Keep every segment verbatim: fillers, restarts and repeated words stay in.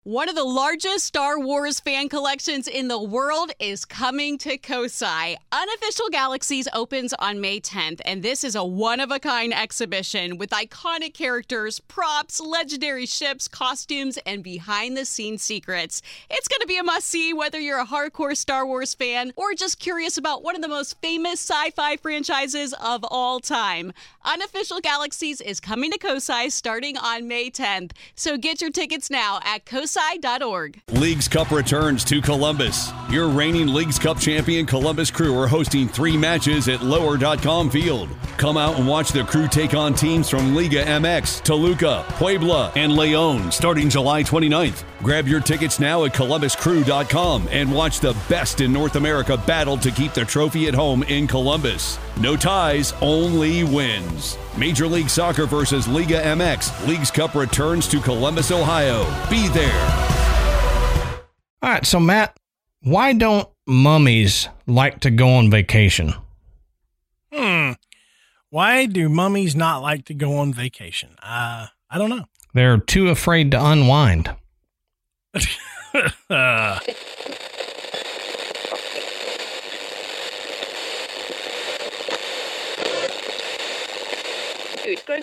One of the largest Star Wars fan collections in the world is coming to Kosai. Unofficial Galaxies opens on May tenth, and this is a one-of-a-kind exhibition with iconic characters, props, legendary ships, costumes, and behind-the-scenes secrets. It's going to be a must-see whether you're a hardcore Star Wars fan or just curious about one of the most famous sci-fi franchises of all time. Unofficial Galaxies is coming to Kosai starting on May tenth, so get your tickets now at kosai dot org. Leagues Cup returns to Columbus. Your reigning Leagues Cup champion Columbus Crew are hosting three matches at lower dot com Field. Come out and watch the Crew take on teams from Liga M X, Toluca, Puebla, and Leon starting July twenty-ninth. Grab your tickets now at columbus crew dot com and watch the best in North America battle to keep the trophy at home in Columbus. No ties, only wins. Major League Soccer versus Liga M X. Leagues Cup returns to Columbus, Ohio. Be there. All right, so Matt, why don't mummies like to go on vacation? Hmm. Why do mummies not like to go on vacation? Uh, I don't know. They're too afraid to unwind. uh. Good.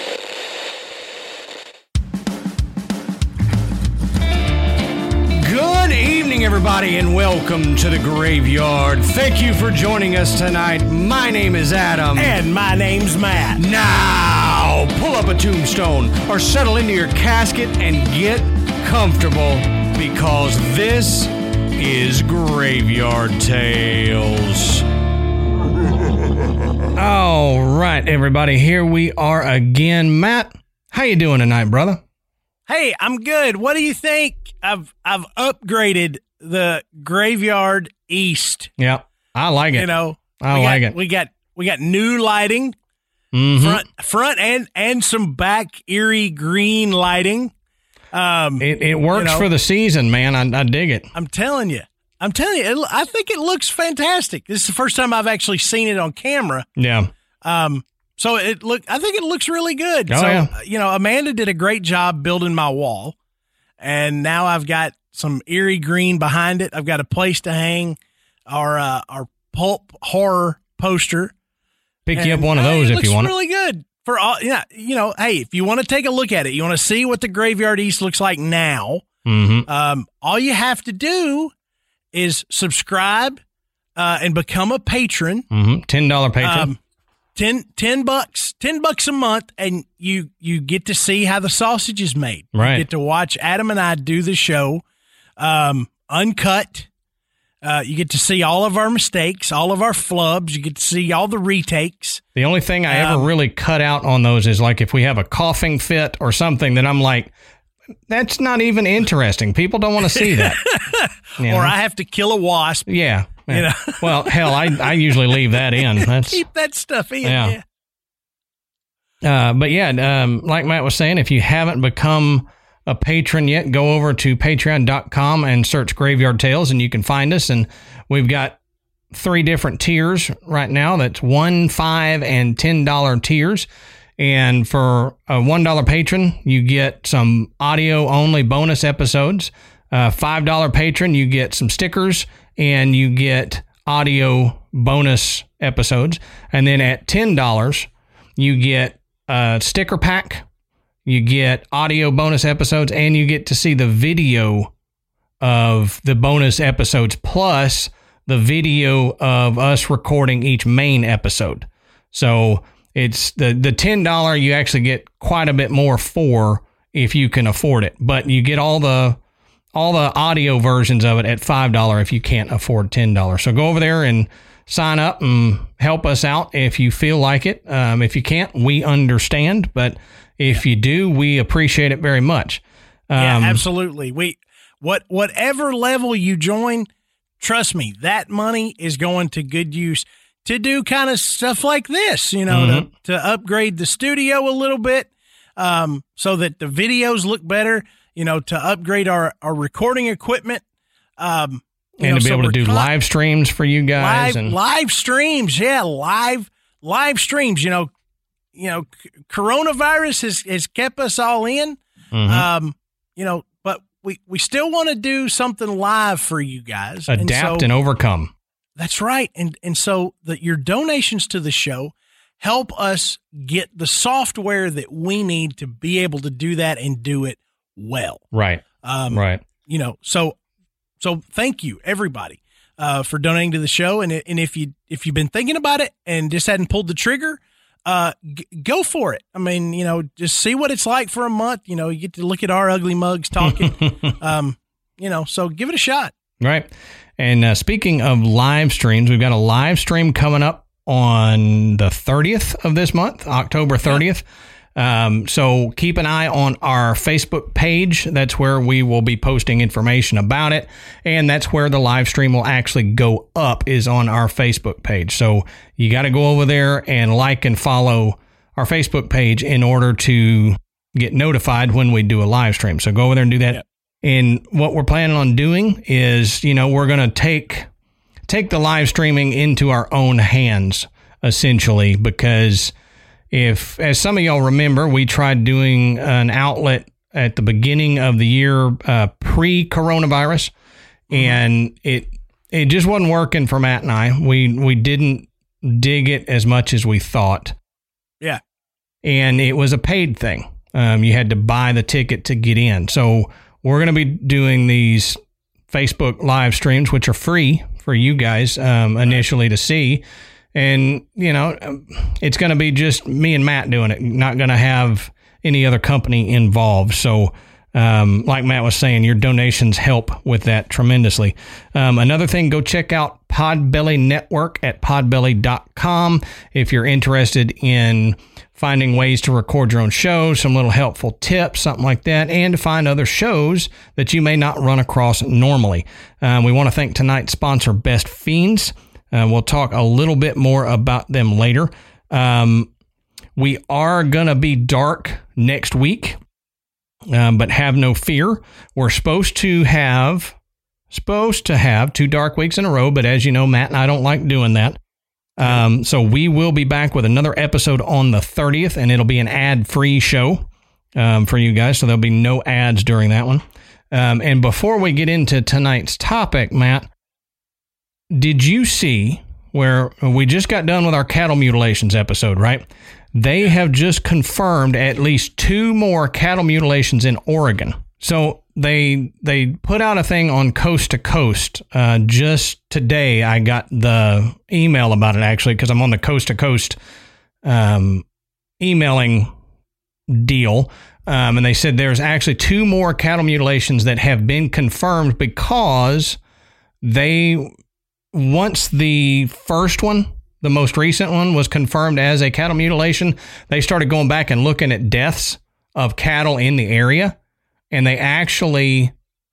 Good evening, everybody, and welcome to the Graveyard. Thank you for joining us tonight. My name is Adam. And my name's Matt. Now, pull up a tombstone or settle into your casket and get comfortable because this is Graveyard Tales. All right, everybody, here we are again. Matt, how you doing tonight, brother? Hey, I'm good. What do you think? I've I've upgraded the Graveyard East. Yeah, I like it. You know, I we like got, it. We got we got new lighting, mm-hmm. front front and and some back eerie green lighting. Um, it it works you know, for the season, man. I, I dig it. I'm telling you. I'm telling you, it, I think it looks fantastic. This is the first time I've actually seen it on camera. Yeah. Um. So it look. I think it looks really good. Oh, so yeah. you know, Amanda did a great job building my wall, and now I've got some eerie green behind it. I've got a place to hang our uh, our pulp horror poster. Pick and, you up one of uh, those it if looks you want. Really good for all. Yeah. You know, hey, if you want to take a look at it, you want to see what the Graveyard East looks like now. Mm-hmm. Um. All you have to do is subscribe uh, and become a patron. Mm-hmm. ten dollars patron. Um, ten, ten bucks, ten bucks a month, and you you get to see how the sausage is made. Right. You get to watch Adam and I do the show, um, uncut. Uh, you get to see all of our mistakes, all of our flubs. You get to see all the retakes. The only thing I um, ever really cut out on those is like if we have a coughing fit or something that I'm like, that's not even interesting. People don't want to see that. You or know? I have to kill a wasp. Yeah. yeah. You know? Well, hell, I, I usually leave that in. That's, Keep that stuff in. Yeah. Yeah. uh, but yeah, um, like Matt was saying, if you haven't become a patron yet, go over to patreon dot com and search Graveyard Tales and you can find us. And we've got three different tiers right now. That's one, five, and ten dollar tiers. And for a one dollar patron, you get some audio-only bonus episodes. Uh, five dollar patron, you get some stickers, and you get audio bonus episodes. And then at ten dollars, you get a sticker pack, you get audio bonus episodes, and you get to see the video of the bonus episodes, plus the video of us recording each main episode. So it's the, the ten dollars you actually get quite a bit more for if you can afford it. But you get all the all the audio versions of it at five dollars if you can't afford ten dollars. So go over there and sign up and help us out if you feel like it. Um, if you can't, we understand. But if you do, we appreciate it very much. Um, yeah, absolutely. We what whatever level you join, trust me, that money is going to good use to do kind of stuff like this, you know, Mm-hmm. to, to upgrade the studio a little bit um, so that the videos look better, you know, to upgrade our, our recording equipment. Um, you and know, to be so able to we're do con- live streams for you guys. live, and live streams. Yeah, live live streams, you know, you know, c- coronavirus has, has kept us all in, Mhm. um, you know, but we, we still want to do something live for you guys. Adapt and, so, and overcome. That's right. And and so that your donations to the show help us get the software that we need to be able to do that and do it well. Right. Um, right. You know, so so thank you everybody uh, for donating to the show. And and if you if you've been thinking about it and just hadn't pulled the trigger, uh, g- go for it. I mean, you know, just see what it's like for a month. You know, you get to look at our ugly mugs talking. um, you know, so give it a shot. Right. And uh, speaking of live streams, we've got a live stream coming up on the thirtieth of this month, October thirtieth. Um, so keep an eye on our Facebook page. That's where we will be posting information about it. And that's where the live stream will actually go up, is on our Facebook page. So you got to go over there and like and follow our Facebook page in order to get notified when we do a live stream. So go over there and do that. Yep. And what we're planning on doing is, you know, we're going to take take the live streaming into our own hands, essentially, because if, as some of y'all remember, we tried doing an outlet at the beginning of the year uh, pre-coronavirus, mm-hmm. and it it just wasn't working for Matt and I. We we didn't dig it as much as we thought. Yeah. And it was a paid thing. Um, you had to buy the ticket to get in. So we're going to be doing these Facebook live streams, which are free for you guys um, initially to see. And, you know, it's going to be just me and Matt doing it, not going to have any other company involved. So, um, like Matt was saying, your donations help with that tremendously. Um, another thing, go check out Podbelly Network at podbelly dot com if you're interested in finding ways to record your own shows, some little helpful tips, something like that, and to find other shows that you may not run across normally. Um, we want to thank tonight's sponsor, Best Fiends. Uh, we'll talk a little bit more about them later. Um, we are going to be dark next week, um, but have no fear. We're supposed to have supposed to have two dark weeks in a row, but as you know, Matt and I don't like doing that. Um, so we will be back with another episode on the thirtieth, and it'll be an ad-free show um, for you guys, so there'll be no ads during that one. Um, and before we get into tonight's topic, Matt, did you see where we just got done with our cattle mutilations episode, right? They have just confirmed at least two more cattle mutilations in Oregon. So they they put out a thing on Coast to Coast. Uh, just today, I got the email about it, actually, because I'm on the Coast to Coast um, emailing deal. Um, and they said there's actually two more cattle mutilations that have been confirmed because they, once the first one, the most recent one, was confirmed as a cattle mutilation, they started going back and looking at deaths of cattle in the area. And they actually,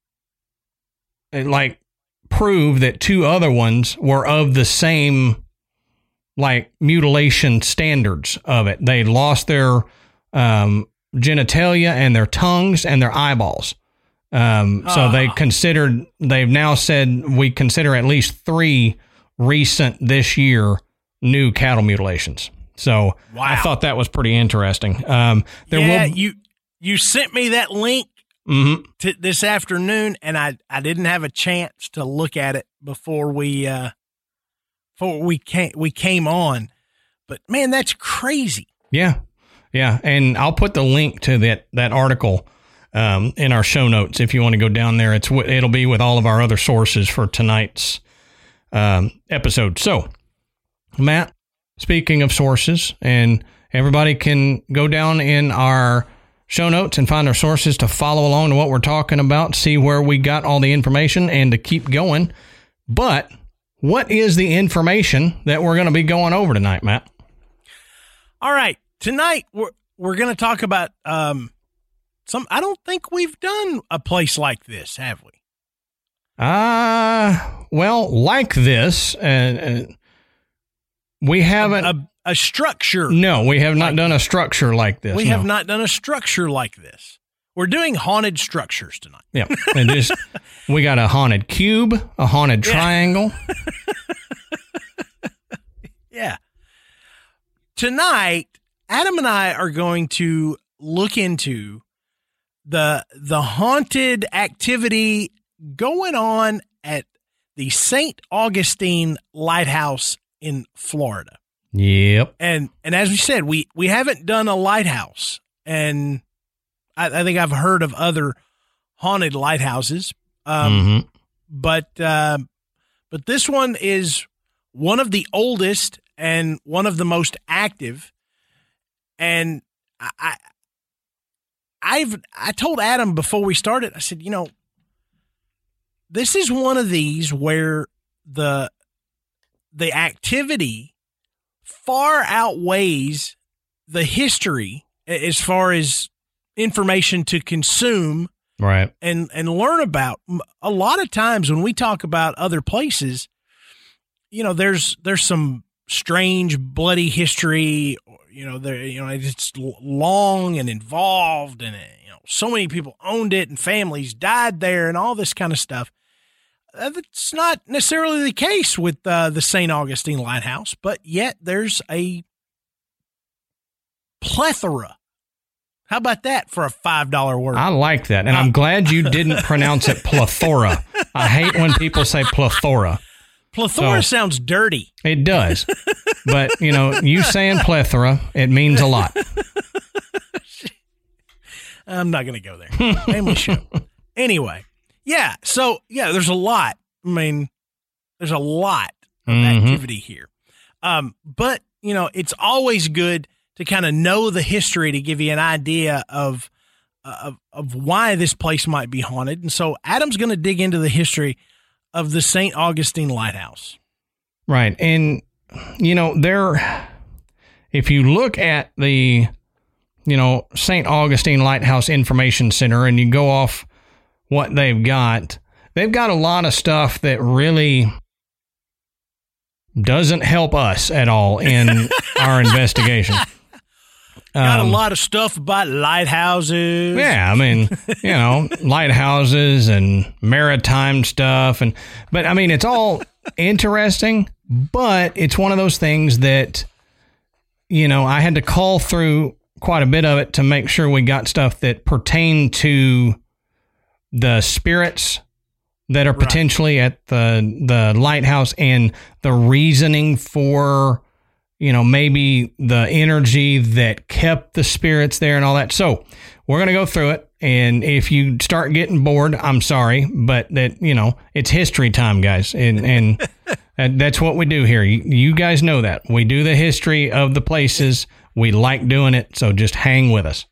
like, prove that two other ones were of the same, like, mutilation standards of it. They lost their um, genitalia and their tongues and their eyeballs. Um, so uh. they considered, they've now said we consider at least three recent this year new cattle mutilations. So wow. I thought that was pretty interesting. Um, there yeah, will, you you sent me that link. Mm-hmm. To this afternoon, and I, I didn't have a chance to look at it before we uh before we came we came on, but man, that's crazy. Yeah, yeah, and I'll put the link to that that article um, in our show notes if you want to go down there. It's it'll be with all of our other sources for tonight's um, episode. So, Matt, speaking of sources, and everybody can go down in our show notes and find our sources to follow along to what we're talking about, see where we got all the information, and to keep going. But what is the information that we're going to be going over tonight, Matt? All right. Tonight, we're, we're going to talk about um, some, I don't think we've done a place like this, have we? Uh, well, like this, uh, we haven't. A, a, a structure. No, we have not like, done a structure like this. We no. have not done a structure like this. We're doing haunted structures tonight. Yeah. And just, we got a haunted cube, a haunted yeah. triangle. Yeah. Tonight, Adam and I are going to look into the the haunted activity going on at the Saint Augustine Lighthouse in Florida. Yep. And and as we said, we we haven't done a lighthouse, and I, I think I've heard of other haunted lighthouses, um, Mm-hmm. but uh, but this one is one of the oldest and one of the most active. And I, I I've I told Adam before we started, I said, you know, this is one of these where the the activity far outweighs the history as far as information to consume, Right. and and learn about. A lot of times when we talk about other places, you know, there's there's some strange bloody history. You know, there you know it's long and involved, and you know so many people owned it, and families died there, and all this kind of stuff. That's not necessarily the case with uh, the Saint Augustine Lighthouse, but yet there's a plethora. How about that for a five dollar word? I like that, and I'm glad you didn't pronounce it plethora. I hate when people say plethora. Plethora So- sounds dirty. It does. But, you know, you saying plethora, it means a lot. I'm not going to go there. And we should. Anyway, yeah. So, yeah, there's a lot. I mean, there's a lot of Mhm. activity here. Um, but, you know, it's always good to kind of know the history to give you an idea of, uh, of, of why this place might be haunted. And so Adam's going to dig into the history of the Saint Augustine Lighthouse. Right. And, you know, there, if you look at the, you know, Saint Augustine Lighthouse Information Center and you go off what they've got, they've got a lot of stuff that really doesn't help us at all in our investigation. Got Um, a lot of stuff about lighthouses. Yeah, I mean, you know, lighthouses and maritime stuff, and but I mean, it's all interesting, but it's one of those things that, you know, I had to call through quite a bit of it to make sure we got stuff that pertained to the spirits that are Right. potentially at the the lighthouse and the reasoning for, you know, maybe the energy that kept the spirits there and all that. So we're going to go through it. And if you start getting bored, I'm sorry, but that, you know, it's history time, guys. And, and that, that's what we do here. You, you guys know that. We do the history of the places. We like doing it. So just hang with us.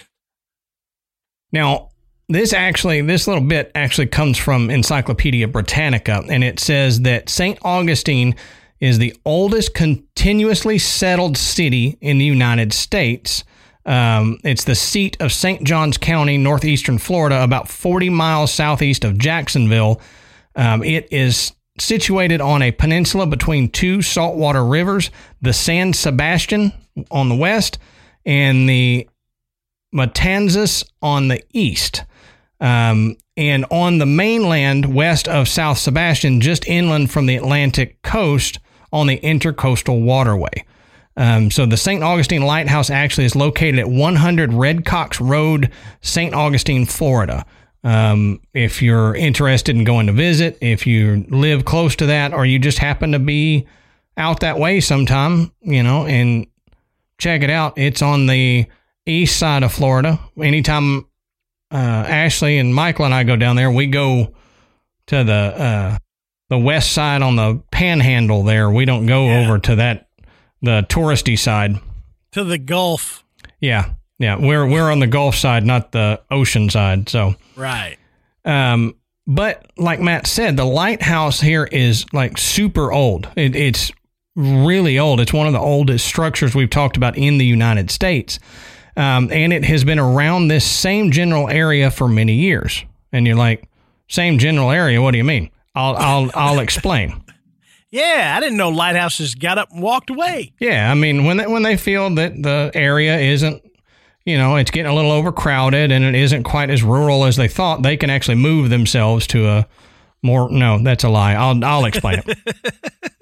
Now, this actually, this little bit actually comes from Encyclopedia Britannica, and it says that Saint Augustine is the oldest continuously settled city in the United States. Um, it's the seat of Saint Johns County, northeastern Florida, about forty miles southeast of Jacksonville. Um, it is situated on a peninsula between two saltwater rivers, the San Sebastian on the west and the Matanzas on the east. Um, and on the mainland west of South Sebastian, just inland from the Atlantic coast on the Intercoastal Waterway. Um, so the Saint Augustine Lighthouse actually is located at one hundred Red Cox Road, Saint Augustine, Florida. Um, if you're interested in going to visit, if you live close to that, or you just happen to be out that way sometime, you know, and check it out. It's on the east side of Florida. Anytime uh, Ashley and Michael and I go down there, we go to the uh, the west side on the Panhandle there. We don't go Yeah. over to that the touristy side. To the Gulf. Yeah, yeah. We're we're on the Gulf side, not the ocean side. So, Right. um, but like Matt said, the lighthouse here is like super old. It, it's really old. It's one of the oldest structures we've talked about in the United States. Um, and it has been around this same general area for many years. And you're like, same general area? What do you mean? I'll I'll I'll explain. Yeah, I didn't know lighthouses got up and walked away. Yeah, I mean, when they, when they feel that the area isn't, you know, it's getting a little overcrowded and it isn't quite as rural as they thought, they can actually move themselves to a more, no, that's a lie. I'll I'll explain it.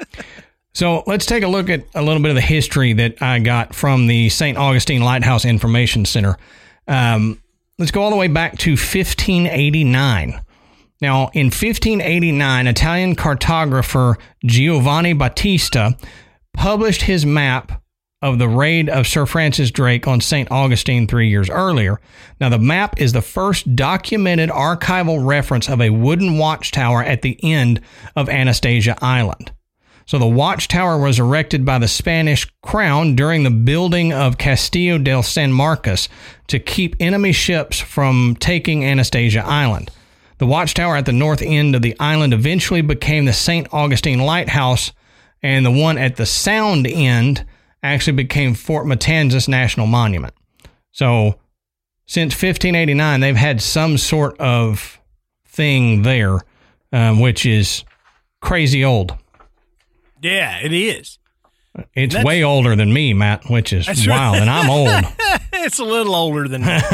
So let's take a look at a little bit of the history that I got from the Saint Augustine Lighthouse Information Center. Um, let's go all the way back to fifteen eighty-nine. Now, in fifteen eighty-nine, Italian cartographer Giovanni Battista published his map of the raid of Sir Francis Drake on Saint Augustine three years earlier. Now, the map is the first documented archival reference of a wooden watchtower at the end of Anastasia Island. So the watchtower was erected by the Spanish crown during the building of Castillo del San Marcos to keep enemy ships from taking Anastasia Island. The watchtower at the north end of the island eventually became the Saint Augustine Lighthouse, and the one at the sound end actually became Fort Matanzas National Monument. So since fifteen eighty-nine, they've had some sort of thing there, um, which is crazy old. Yeah, it is. It's way older than me, Matt, which is wild, right. And I'm old. It's a little older than me.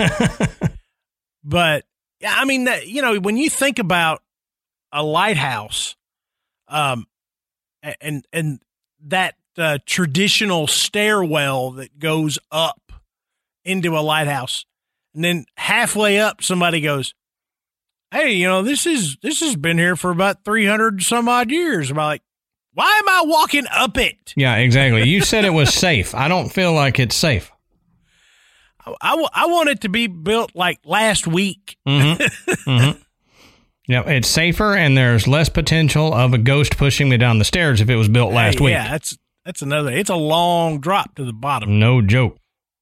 But, I mean, you know, when you think about a lighthouse, um, and and that uh, traditional stairwell that goes up into a lighthouse, and then halfway up, somebody goes, "Hey, you know, this is this has been here for about three hundred some odd years." I'm like, why am I walking up it? Yeah, exactly. You said it was safe. I don't feel like it's safe. I, I, I want it to be built like last week. Mm-hmm. Mm-hmm. Yeah, it's safer, and there's less potential of a ghost pushing me down the stairs if it was built last hey, week. Yeah, that's that's another. It's a long drop to the bottom. No joke.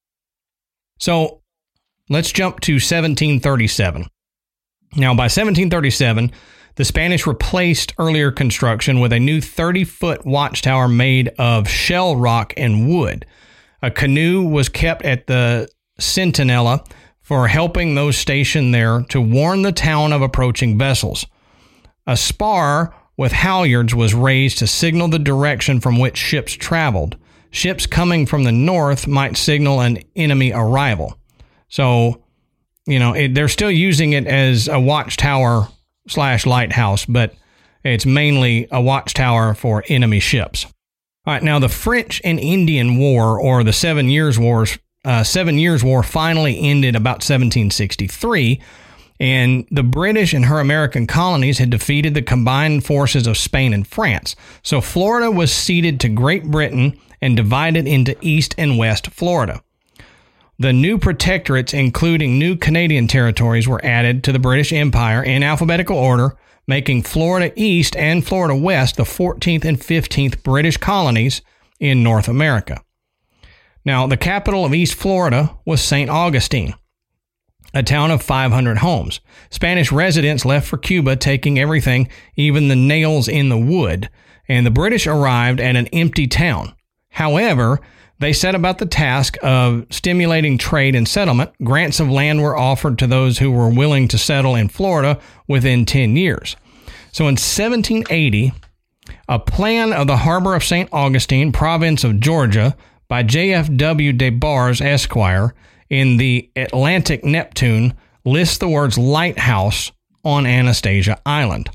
So let's jump to seventeen thirty-seven. Now, by seventeen thirty-seven, the Spanish replaced earlier construction with a new thirty-foot watchtower made of shell rock and wood. A canoe was kept at the Centinela for helping those stationed there to warn the town of approaching vessels. A spar with halyards was raised to signal the direction from which ships traveled. Ships coming from the north might signal an enemy arrival. So, you know, it, they're still using it as a watchtower slash lighthouse, but it's mainly a watchtower for enemy ships. All right, now the French and Indian War, or the Seven Years' Wars, uh, Seven Years' War finally ended about seventeen sixty-three, and the British and her American colonies had defeated the combined forces of Spain and France. So Florida was ceded to Great Britain and divided into East and West Florida. The new protectorates, including new Canadian territories, were added to the British Empire in alphabetical order, making Florida East and Florida West the fourteenth and fifteenth British colonies in North America. Now, the capital of East Florida was Saint Augustine, a town of five hundred homes. Spanish residents left for Cuba, taking everything, even the nails in the wood, and the British arrived at an empty town. However, they set about the task of stimulating trade and settlement. Grants of land were offered to those who were willing to settle in Florida within ten years. So in seventeen eighty, a plan of the harbor of Saint Augustine, province of Georgia, by J F W de Bars, Esquire, in the Atlantic Neptune, lists the words lighthouse on Anastasia Island.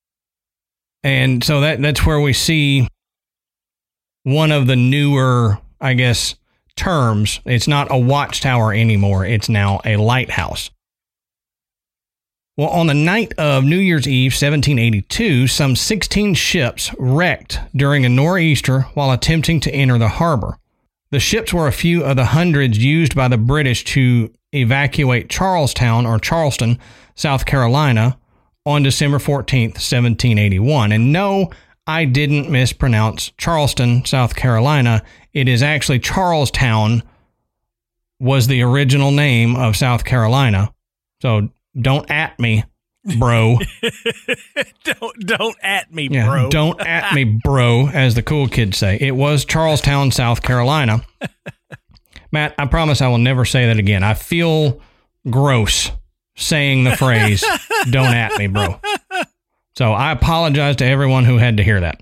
And so that that's where we see one of the newer, I guess, terms. It's not a watchtower anymore. It's now a lighthouse. Well, on the night of New Year's Eve, seventeen eighty-two, some sixteen ships wrecked during a nor'easter while attempting to enter the harbor. The ships were a few of the hundreds used by the British to evacuate Charlestown or Charleston, South Carolina, on December fourteenth, seventeen eighty-one. And no, I didn't mispronounce Charleston, South Carolina. It is actually Charlestown was the original name of South Carolina. So don't at me, bro. don't don't at me, yeah, bro. Don't at me, bro, as the cool kids say. It was Charlestown, South Carolina. Matt, I promise I will never say that again. I feel gross saying the phrase, don't at me, bro. So I apologize to everyone who had to hear that.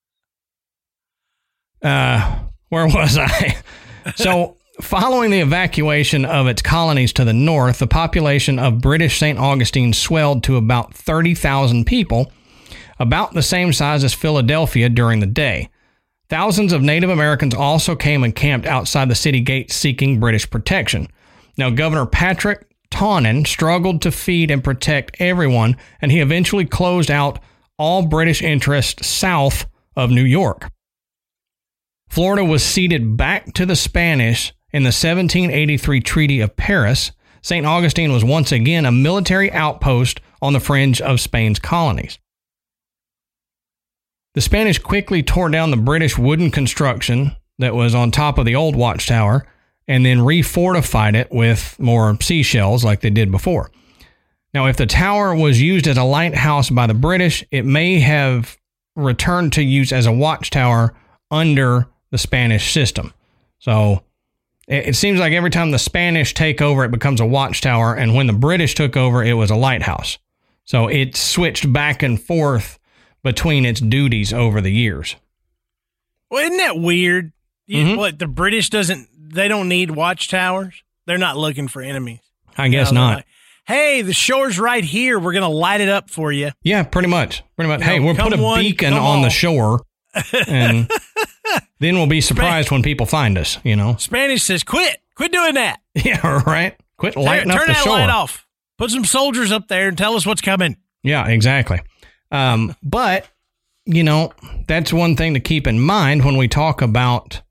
Uh, where was I? So following the evacuation of its colonies to the north, the population of British Saint Augustine swelled to about thirty thousand people, about the same size as Philadelphia during the day. Thousands of Native Americans also came and camped outside the city gates seeking British protection. Now, Governor Patrick Taunton struggled to feed and protect everyone, and he eventually closed out all British interests south of New York. Florida was ceded back to the Spanish in the seventeen eighty-three Treaty of Paris. Saint Augustine was once again a military outpost on the fringe of Spain's colonies. The Spanish quickly tore down the British wooden construction that was on top of the old watchtower and then refortified it with more seashells like they did before. Now, if the tower was used as a lighthouse by the British, it may have returned to use as a watchtower under the Spanish system. So it, it seems like every time the Spanish take over, it becomes a watchtower, and when the British took over, it was a lighthouse. So it switched back and forth between its duties over the years. Well, isn't that weird? You, Mm-hmm. What, the British doesn't, they don't need watchtowers? They're not looking for enemies. I guess You know, they're not. like, hey, the shore's right here. We're going to light it up for you. Yeah, pretty much. Pretty much. You Hey, know, we'll put come a one, beacon come on the all. shore, and then we'll be surprised when people find us, you know? Spanish says, quit. Quit doing that. Yeah, right? Quit lighting turn up the that shore. light off. Put some soldiers up there and tell us what's coming. Yeah, exactly. Um, but, you know, that's one thing to keep in mind when we talk about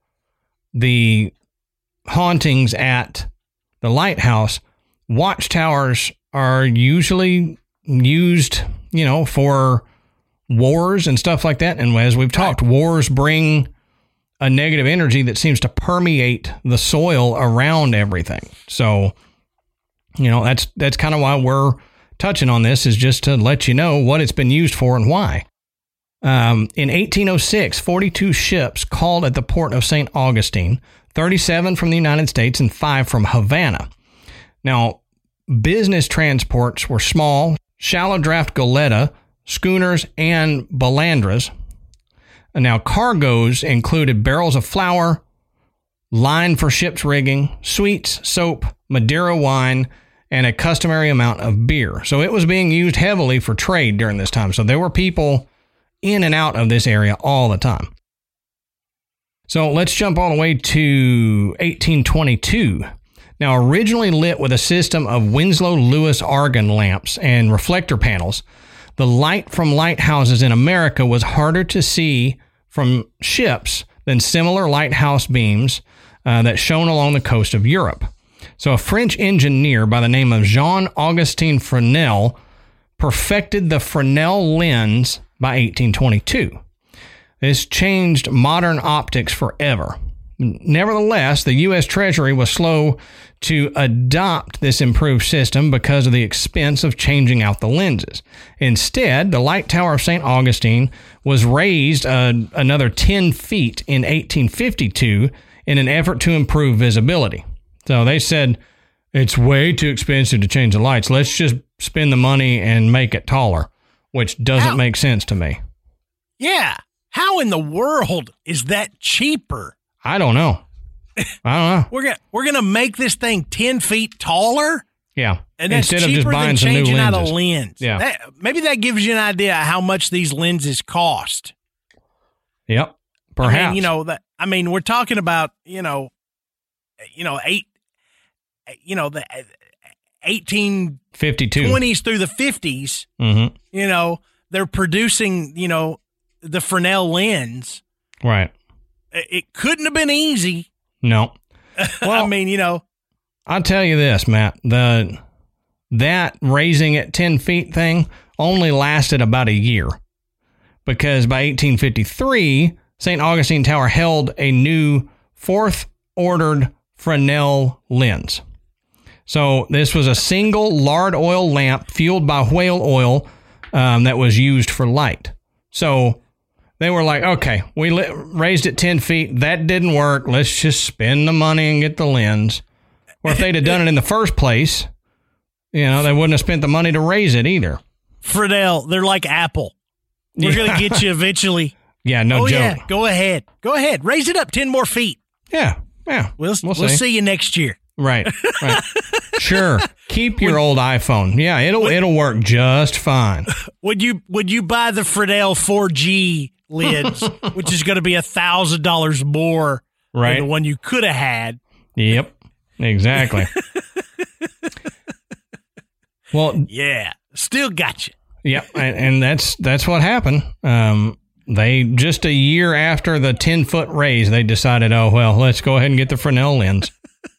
the hauntings at the lighthouse. Watchtowers are usually used, you know, for wars and stuff like that. And as we've talked, wars bring a negative energy that seems to permeate the soil around everything. So, you know, that's that's kind of why we're touching on this, is just to let you know what it's been used for and why. Um, in eighteen oh six, forty-two ships called at the port of Saint Augustine, thirty-seven from the United States and five from Havana. Now, business transports were small, shallow draft goleta, schooners, and balandras. And now, cargoes included barrels of flour, line for ship's rigging, sweets, soap, Madeira wine, and a customary amount of beer. So it was being used heavily for trade during this time. So there were people in and out of this area all the time. So let's jump all the way to eighteen twenty-two. Now, originally lit with a system of Winslow Lewis argon lamps and reflector panels, the light from lighthouses in America was harder to see from ships than similar lighthouse beams uh, that shone along the coast of Europe. So a French engineer by the name of Jean-Augustin Fresnel perfected the Fresnel lens by eighteen twenty-two. This changed modern optics forever. Nevertheless, the U S Treasury was slow to adopt this improved system because of the expense of changing out the lenses. Instead, the light tower of Saint Augustine was raised uh, another ten feet in eighteen fifty-two in an effort to improve visibility. So they said, it's way too expensive to change the lights. Let's just spend the money and make it taller, which doesn't How? make sense to me. Yeah. How in the world is that cheaper? I don't know. I don't know. We're gonna we're gonna make this thing ten feet taller, Yeah. and that's Instead of cheaper just buying than some new changing out a lenses. lens. Yeah. That, maybe that gives you an idea of how much these lenses cost. Yep. Perhaps. I mean, you know that. I mean, we're talking about you know, you know eight, you know the eighteen fifty-two. twenties through the fifties. Mm-hmm. You know, they're producing you know the Fresnel lens. Right. It, it couldn't have been easy. No. I mean, you know, I'll tell you this, Matt. The that raising it ten feet thing only lasted about a year, because by eighteen fifty-three, Saint Augustine Tower held a new fourth ordered Fresnel lens. So this was a single lard oil lamp fueled by whale oil um, that was used for light. So they were like, okay, we li- raised it ten feet. That didn't work. Let's just spend the money and get the lens. Or if they'd have done it in the first place, you know, they wouldn't have spent the money to raise it either. Fresnel, they're like Apple. We're Yeah. going to get you eventually. Yeah, no oh, joke. yeah. Go ahead. Go ahead. Raise it up ten more feet. Yeah, yeah. We'll, We'll we'll, see. see you next year. Right, right. Sure. Keep your old iPhone. Yeah, it'll it'll work just fine. Would you would you buy the Fresnel four G lids, which is going to be a thousand dollars more Right. than the one you could have had? Yep, exactly. Well, yeah, still got you. Yeah, and, and that's that's what happened. Um, they just a year after the ten foot raise, they decided, oh well, let's go ahead and get the Fresnel lens.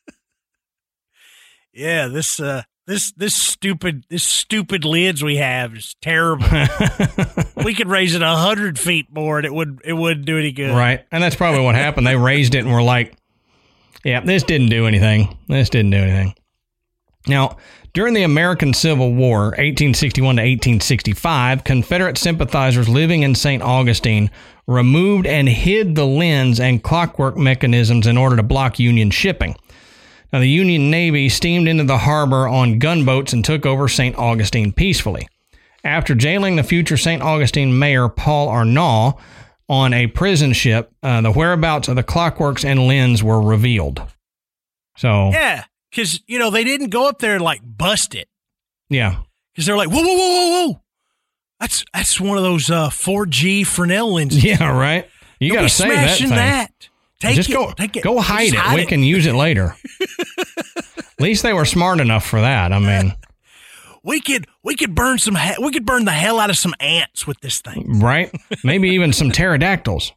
Yeah, this uh, this this stupid this stupid lids we have is terrible. We could raise it a hundred feet more, and it would it wouldn't do any good. Right, and that's probably what happened. They raised it and were like, "Yeah, this didn't do anything. This didn't do anything." Now, during the American Civil War, eighteen sixty-one to eighteen sixty-five, Confederate sympathizers living in Saint Augustine removed and hid the lens and clockwork mechanisms in order to block Union shipping. Now, the Union Navy steamed into the harbor on gunboats and took over Saint Augustine peacefully. After jailing the future Saint Augustine mayor, Paul Arnault, on a prison ship, uh, the whereabouts of the clockworks and lens were revealed. So, yeah, because, you know, they didn't go up there and, like, bust it. Yeah. Because they're like, whoa, whoa, whoa, whoa, whoa. That's that's one of those uh, four G Fresnel lenses. Yeah, right. You got to save that thing. that. Take Just it, go, take it. go hide Just it. hide we it. can use it later. At least they were smart enough for that. I mean, we could we could burn some he- we could burn the hell out of some ants with this thing, right? Maybe even some pterodactyls,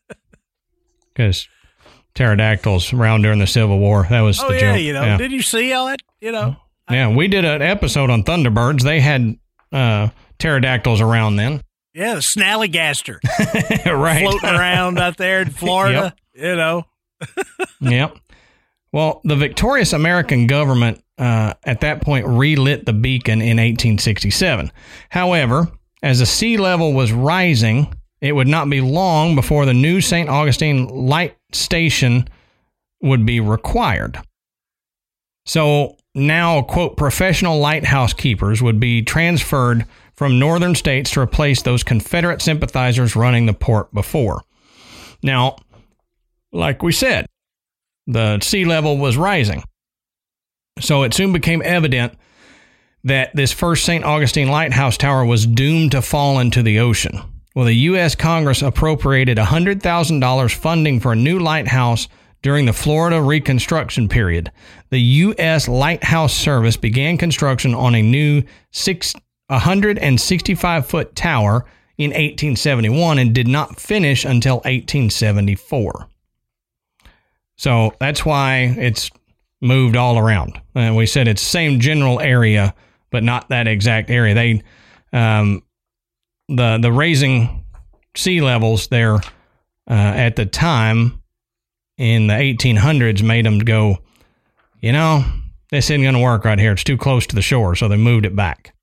because pterodactyls around during the Civil War. That was oh the yeah, joke. you know. Yeah. Did you see all that? You know. Yeah, we did an episode on Thunderbirds. They had uh, pterodactyls around then. Yeah, the snallygaster Right. floating around out there in Florida. Yep. You know. Yep. Well, the victorious American government uh, at that point relit the beacon in eighteen sixty-seven. However, as the sea level was rising, it would not be long before the new Saint Augustine light station would be required. So now, quote, professional lighthouse keepers would be transferred from northern states to replace those Confederate sympathizers running the port before. Now, like we said, the sea level was rising. So it soon became evident that this first Saint Augustine Lighthouse Tower was doomed to fall into the ocean. Well, the U S Congress appropriated one hundred thousand dollars funding for a new lighthouse during the Florida Reconstruction period. The U S Lighthouse Service began construction on a new six, one hundred sixty-five foot tower in eighteen seventy-one and did not finish until eighteen seventy-four. So that's why it's moved all around. And we said it's the same general area, but not that exact area. They, um, the the raising sea levels there uh, at the time in the eighteen hundreds made them go, you know, this isn't going to work right here. It's too close to the shore, so they moved it back.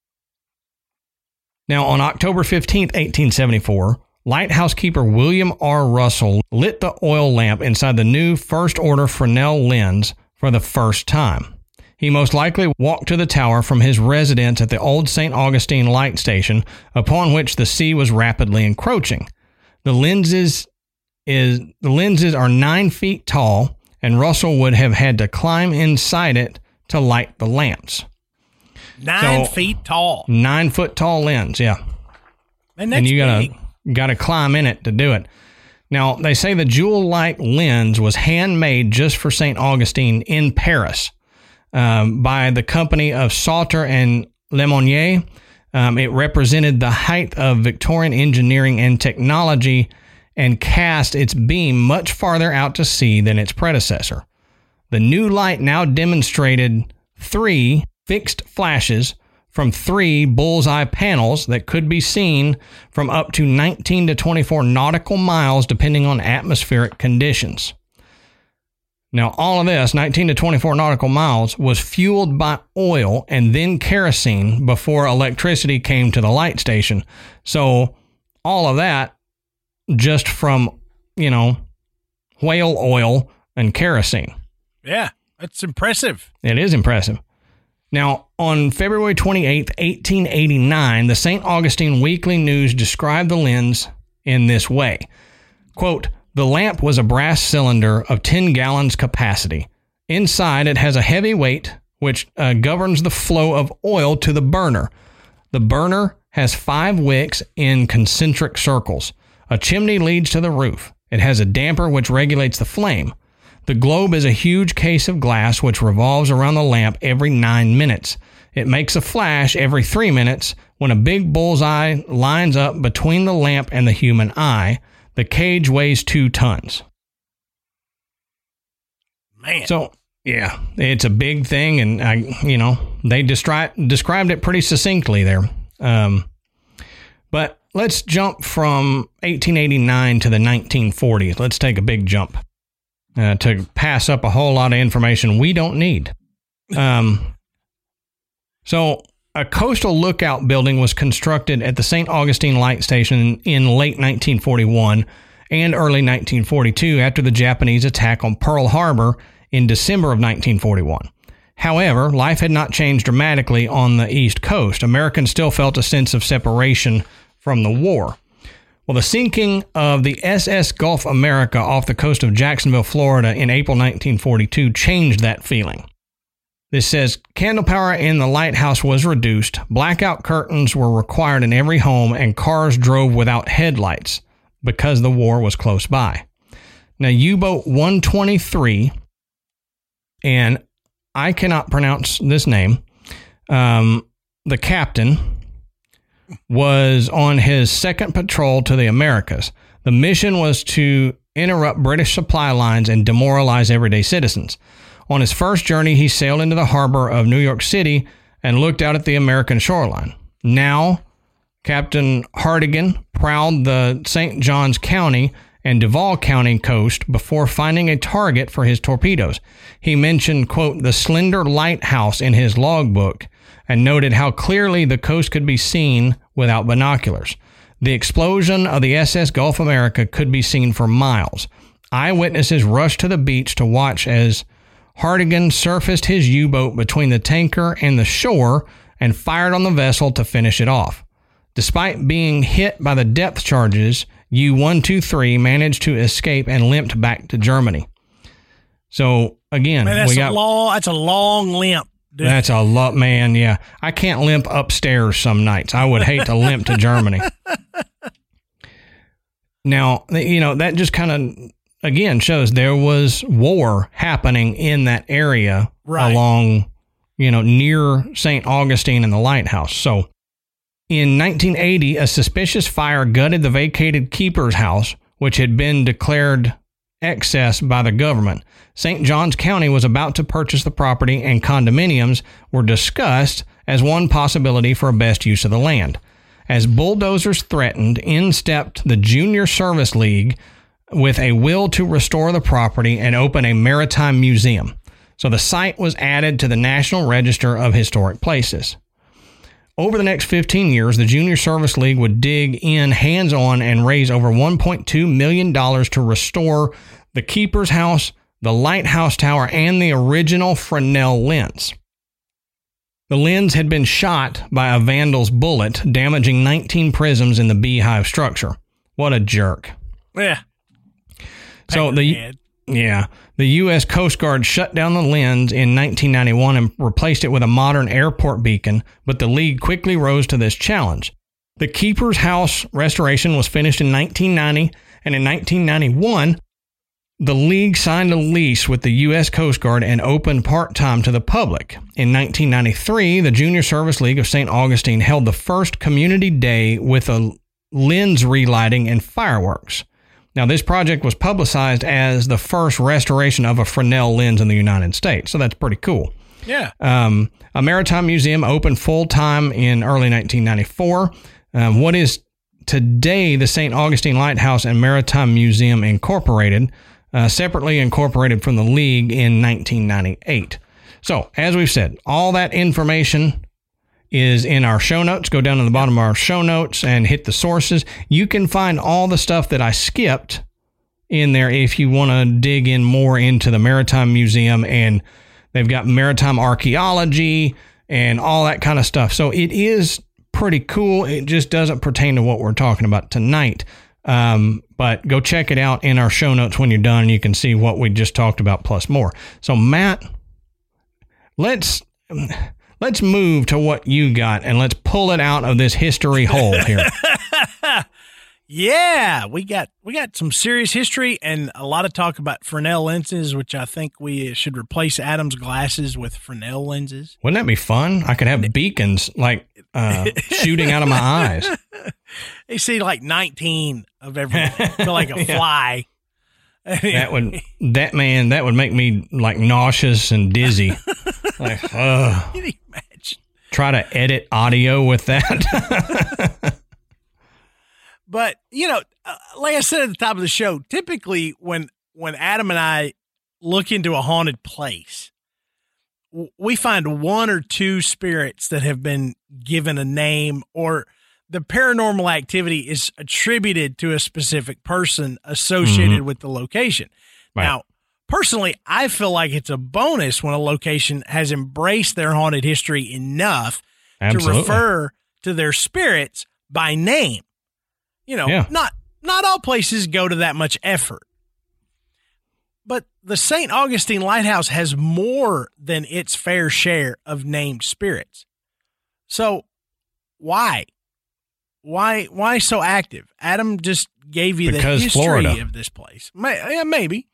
Now, on October fifteenth, eighteen seventy-four, lighthouse keeper William R. Russell lit the oil lamp inside the new first order Fresnel lens for the first time. He most likely walked to the tower from his residence at the old Saint Augustine light station, upon which the sea was rapidly encroaching. The lenses is the lenses are nine feet tall, and Russell would have had to climb inside it to light the lamps. Nine So, feet tall. Nine foot tall lens, yeah. And that's and you gotta big. gotta climb in it to do it. Now, they say the jewel light lens was handmade just for Saint Augustine in Paris um, by the company of Sauter and Lemonnier. Um, it represented the height of Victorian engineering and technology and cast its beam much farther out to sea than its predecessor. The new light now demonstrated three fixed flashes from three bullseye panels that could be seen from up to nineteen to twenty-four nautical miles depending on atmospheric conditions. Now, all of this, nineteen to twenty-four nautical miles, was fueled by oil and then kerosene before electricity came to the light station. So all of that just from, you know, whale oil and kerosene. Yeah, that's impressive. It is impressive. Now, on February twenty-eighth, eighteen eighty-nine, the Saint Augustine Weekly News described the lens in this way. Quote, the lamp was a brass cylinder of ten gallons capacity. Inside, it has a heavy weight which uh, governs the flow of oil to the burner. The burner has five wicks in concentric circles. A chimney leads to the roof. It has a damper which regulates the flame. The globe is a huge case of glass which revolves around the lamp every nine minutes. It makes a flash every three minutes when a big bullseye lines up between the lamp and the human eye. The cage weighs two tons. Man. So, yeah, it's a big thing, and, I, you know, they destri- described it pretty succinctly there. Um, but let's jump from eighteen eighty-nine to the nineteen forties. Let's take a big jump uh, to pass up a whole lot of information we don't need. Um, so a coastal lookout building was constructed at the Saint Augustine Light Station in late nineteen forty-one and early nineteen forty-two after the Japanese attack on Pearl Harbor in December of nineteen forty-one. However, life had not changed dramatically on the East Coast. Americans still felt a sense of separation from the war. Well, the sinking of the S S Gulf America off the coast of Jacksonville, Florida in April nineteen forty-two changed that feeling. This says, candle power in the lighthouse was reduced, blackout curtains were required in every home, and cars drove without headlights because the war was close by. Now, U-boat one twenty-three, and I cannot pronounce this name, um, the captain was on his second patrol to the Americas. The mission was to interrupt British supply lines and demoralize everyday citizens. On his first journey, he sailed into the harbor of New York City and looked out at the American shoreline. Now, Captain Hartigan prowled the Saint Johns County and Duval County coast before finding a target for his torpedoes. He mentioned, quote, the slender lighthouse in his logbook and noted how clearly the coast could be seen without binoculars. The explosion of the S S Gulf America could be seen for miles. Eyewitnesses rushed to the beach to watch as Hartigan surfaced his U-boat between the tanker and the shore and fired on the vessel to finish it off. Despite being hit by the depth charges, U one twenty-three managed to escape and limped back to Germany. So, again, man, that's we got... A long, that's a long limp. Dude. That's a lot, man, yeah. I can't limp upstairs some nights. I would hate to limp to Germany. Now, you know, that just kind of... again, shows there was war happening in that area right. along, you know, near Saint Augustine and the lighthouse. So in nineteen eighty, a suspicious fire gutted the vacated keeper's house, which had been declared excess by the government. Saint Johns County was about to purchase the property, and condominiums were discussed as one possibility for best use of the land. As bulldozers threatened, in stepped the Junior Service League with a will to restore the property and open a maritime museum. So the site was added to the National Register of Historic Places. Over the next fifteen years, the Junior Service League would dig in hands-on and raise over one point two million dollars to restore the Keeper's House, the Lighthouse Tower, and the original Fresnel lens. The lens had been shot by a vandal's bullet, damaging nineteen prisms in the beehive structure. What a jerk. Yeah. So the yeah, the U S Coast Guard shut down the lens in nineteen ninety-one and replaced it with a modern airport beacon, but the League quickly rose to this challenge. The Keeper's House restoration was finished in nineteen ninety, and in nineteen ninety-one, the League signed a lease with the U S Coast Guard and opened part-time to the public. In nineteen ninety-three, the Junior Service League of Saint Augustine held the first community day with a lens relighting and fireworks. Now, this project was publicized as the first restoration of a Fresnel lens in the United States, so that's pretty cool. Yeah. Um, a maritime museum opened full-time in early nineteen ninety-four. Um, what is today the Saint Augustine Lighthouse and Maritime Museum Incorporated, uh, separately incorporated from the League in nineteen ninety-eight. So, as we've said, all that information is in our show notes. Go down to the bottom of our show notes and hit the sources. You can find all the stuff that I skipped in there if you want to dig in more into the Maritime Museum, and they've got maritime archaeology and all that kind of stuff. So it is pretty cool. It just doesn't pertain to what we're talking about tonight. Um, but go check it out in our show notes when you're done, and you can see what we just talked about plus more. So Matt, let's... Let's move to what you got, and let's pull it out of this history hole here. Yeah, we got we got some serious history and a lot of talk about Fresnel lenses, which I think we should replace Adam's glasses with Fresnel lenses. Wouldn't that be fun? I could have beacons like uh, shooting out of my eyes. You see like nineteen of everything, feel like a fly. That would that man that would make me like nauseous and dizzy. Like, uh, Can you imagine? Try to edit audio with that. But, you know, uh, like I said at the top of the show, typically when when Adam and I look into a haunted place, w- we find one or two spirits that have been given a name, or the paranormal activity is attributed to a specific person associated mm-hmm. with the location. Right. Now, personally, I feel like it's a bonus when a location has embraced their haunted history enough Absolutely. to refer to their spirits by name. You know, yeah. not not all places go to that much effort. But the Saint Augustine Lighthouse has more than its fair share of named spirits. So why? Why why so active? Adam just gave you because the history Florida. of this place. May, yeah, maybe.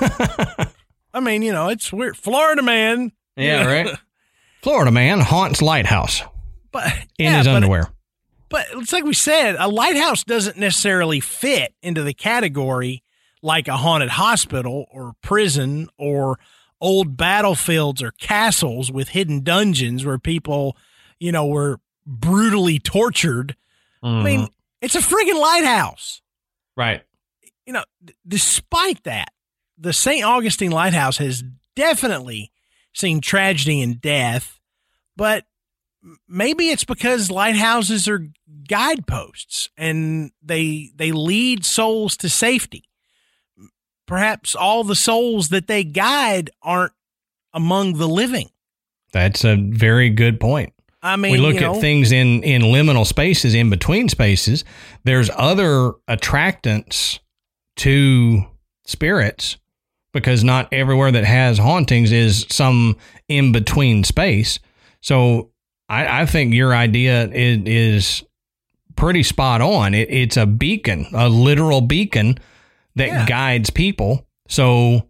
I mean, you know, it's weird. Florida man. Yeah, right. Florida man haunts lighthouse but in yeah, his but, underwear. But it's like we said, a lighthouse doesn't necessarily fit into the category like a haunted hospital or prison or old battlefields or castles with hidden dungeons where people, you know, were brutally tortured. Mm-hmm. I mean, it's a friggin' lighthouse. Right. You know, d- despite that, the Saint Augustine Lighthouse has definitely seen tragedy and death, but maybe it's because lighthouses are guideposts and they they lead souls to safety. Perhaps all the souls that they guide aren't among the living. That's a very good point. I mean, we look you know, at things in, in liminal spaces, in between spaces. There's other attractants to spirits because not everywhere that has hauntings is some in between space. So I, I think your idea is, is pretty spot on. It, it's a beacon, a literal beacon that yeah. guides people. So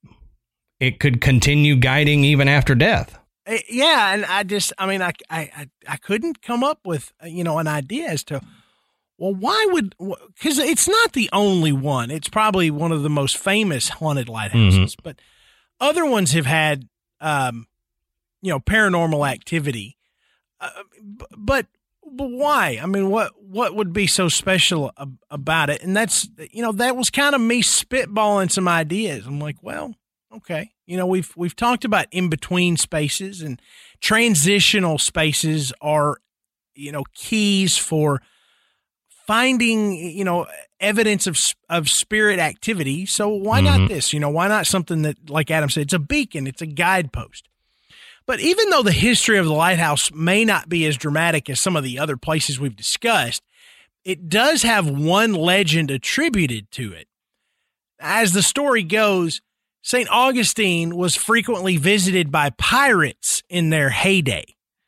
it could continue guiding even after death. Yeah. And I just, I mean, I, I, I couldn't come up with, you know, an idea as to, well, why would, because it's not the only one. It's probably one of the most famous haunted lighthouses, mm-hmm. but other ones have had, um, you know, paranormal activity. Uh, but, but why? I mean, what, what would be so special ab- about it? And that's, you know, that was kind of me spitballing some ideas. I'm like, well, okay. You know, we've, we've talked about in between spaces, and transitional spaces are, you know, keys for finding, you know, evidence of, of spirit activity. So why mm-hmm. not this? You know, why not something that, like Adam said, it's a beacon, it's a guidepost. But even though the history of the lighthouse may not be as dramatic as some of the other places we've discussed, it does have one legend attributed to it. As the story goes, Saint Augustine was frequently visited by pirates in their heyday.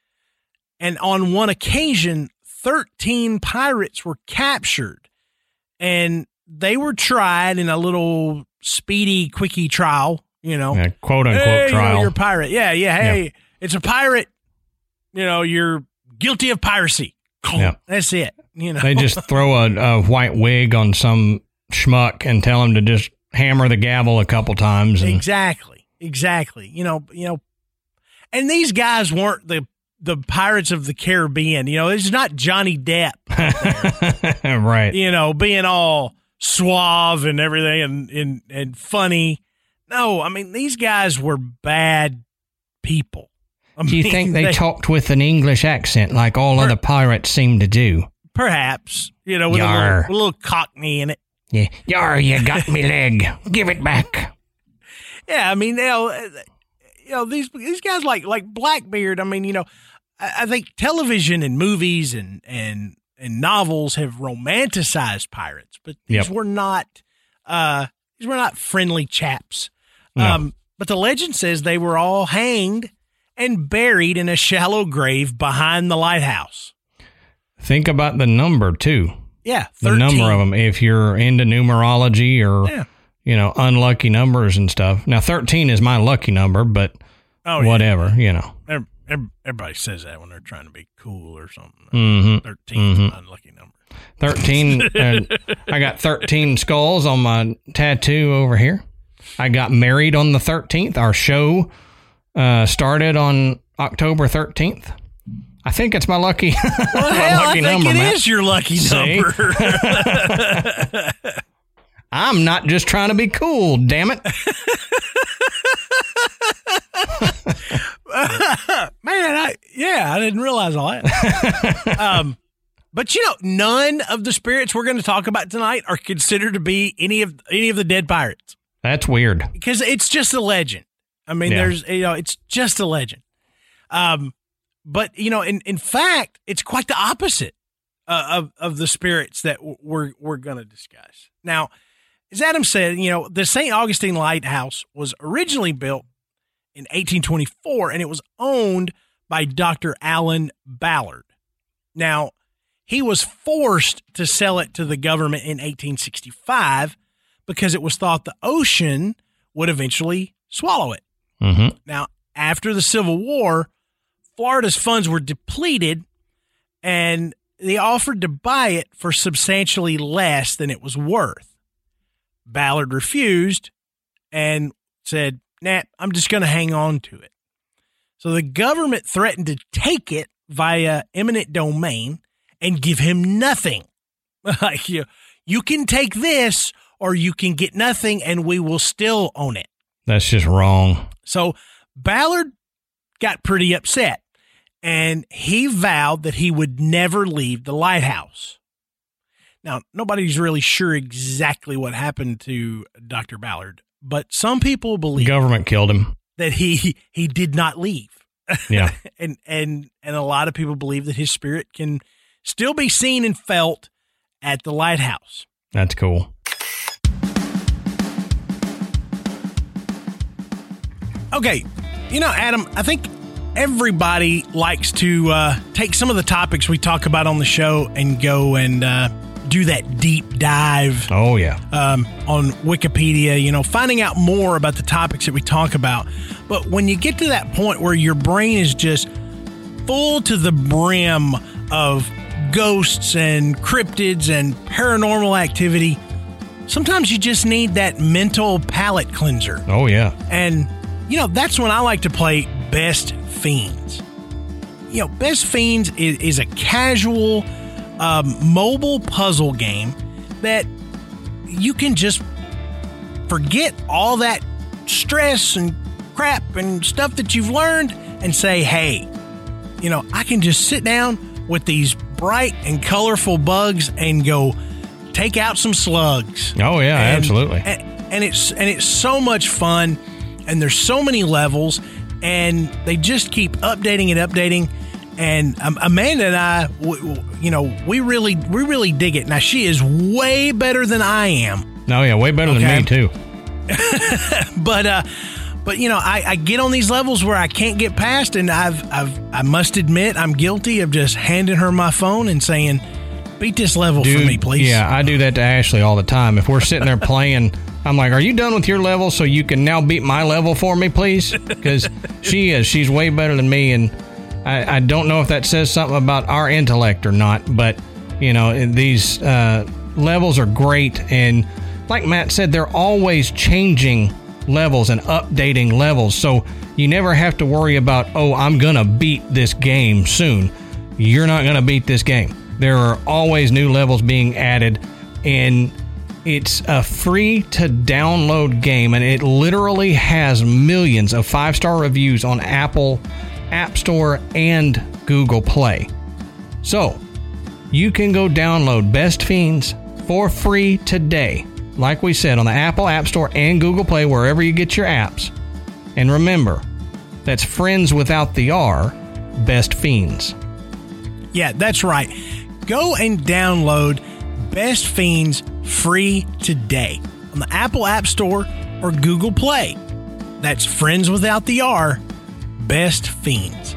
And on one occasion, thirteen pirates were captured, and they were tried in a little speedy, quickie trial. You know, yeah, quote unquote hey, trial. You know, you're a pirate. Yeah, yeah. Hey, yeah. It's a pirate. You know, you're guilty of piracy. Yeah. That's it. You know, they just throw a, a white wig on some schmuck and tell him to just hammer the gavel a couple times. And exactly, exactly. You know, you know, and these guys weren't the the Pirates of the Caribbean. You know, it's not Johnny Depp, right? You know, being all suave and everything and and and funny. No, I mean, these guys were bad people. I do you mean, think they, they talked with an English accent like all per, other pirates seem to do? Perhaps, you know, with a little, a little cockney in it. Yeah, yar, you got me leg. Give it back. Yeah, I mean, you know, you know these these guys like like Blackbeard. I mean, you know, I, I think television and movies and and and novels have romanticized pirates, but these yep. were not uh, these were not friendly chaps. No. Um, but the legend says they were all hanged and buried in a shallow grave behind the lighthouse. Think about the number, too. Yeah, thirteen. The number of them. If you're into numerology or, yeah. you know, unlucky numbers and stuff. Now, thirteen is my lucky number, but oh, whatever, yeah. you know. Everybody says that when they're trying to be cool or something. Mm-hmm. thirteen mm-hmm. is my unlucky number. thirteen. uh, I got thirteen skulls on my tattoo over here. I got married on the thirteenth. Our show uh, started on October thirteenth. I think it's my lucky, well, my hell, lucky I think number, it Matt. is your lucky See? number. I'm not just trying to be cool, damn it. Man, I yeah, I didn't realize all that. um, but you know, none of the spirits we're going to talk about tonight are considered to be any of any of the dead pirates. That's weird because it's just a legend. I mean, yeah. there's you know, it's just a legend. Um. But, you know, in, in fact, it's quite the opposite uh, of, of the spirits that we're, we're going to discuss. Now, as Adam said, you know, the Saint Augustine Lighthouse was originally built in eighteen twenty-four, and it was owned by Doctor Allen Ballard. Now, he was forced to sell it to the government in eighteen sixty-five because it was thought the ocean would eventually swallow it. Mm-hmm. Now, after the Civil War, Florida's funds were depleted, and they offered to buy it for substantially less than it was worth. Ballard refused and said, nah, I'm just going to hang on to it. So the government threatened to take it via eminent domain and give him nothing. Like, you, you can take this or you can get nothing and we will still own it. That's just wrong. So Ballard got pretty upset. And he vowed that he would never leave the lighthouse. Now, nobody's really sure exactly what happened to Doctor Ballard, but some people believe the government killed him. That he he did not leave. Yeah. and and and a lot of people believe that his spirit can still be seen and felt at the lighthouse. That's cool. Okay, you know, Adam, I think everybody likes to uh, take some of the topics we talk about on the show and go and uh, do that deep dive. Oh, yeah. Um, on Wikipedia, you know, finding out more about the topics that we talk about. But when you get to that point where your brain is just full to the brim of ghosts and cryptids and paranormal activity, sometimes you just need that mental palate cleanser. Oh, yeah. And, you know, that's when I like to play Best Fiends. You know, Best Fiends is, is a casual um, mobile puzzle game that you can just forget all that stress and crap and stuff that you've learned and say, hey, you know, I can just sit down with these bright and colorful bugs and go take out some slugs. Oh yeah, and, absolutely. And, and it's and it's so much fun, and there's so many levels. And they just keep updating and updating. And um, Amanda and I, w- w- you know, we really, we really dig it. Now, she is way better than I am. No, yeah, way better okay. than me, too. but, uh, but you know, I, I get on these levels where I can't get past. And I've, I've, I must admit, I'm guilty of just handing her my phone and saying, beat this level Dude, for me, please. Yeah, I do that to Ashley all the time. If we're sitting there playing, I'm like, are you done with your level so you can now beat my level for me, please? Because she is. She's way better than me, and I, I don't know if that says something about our intellect or not, but, you know, these uh, levels are great, and like Matt said, they're always changing levels and updating levels, so you never have to worry about, oh, I'm going to beat this game soon. You're not going to beat this game. There are always new levels being added, and it's a free to download game, and it literally has millions of five-star reviews on Apple App Store and Google Play. So, you can go download Best Fiends for free today. Like we said, on the Apple App Store and Google Play, wherever you get your apps. And remember, that's Friends without the R, Best Fiends. Yeah, that's right. Go and download Best Fiends free today on the Apple App Store or Google Play. That's Friends without the R, Best Fiends.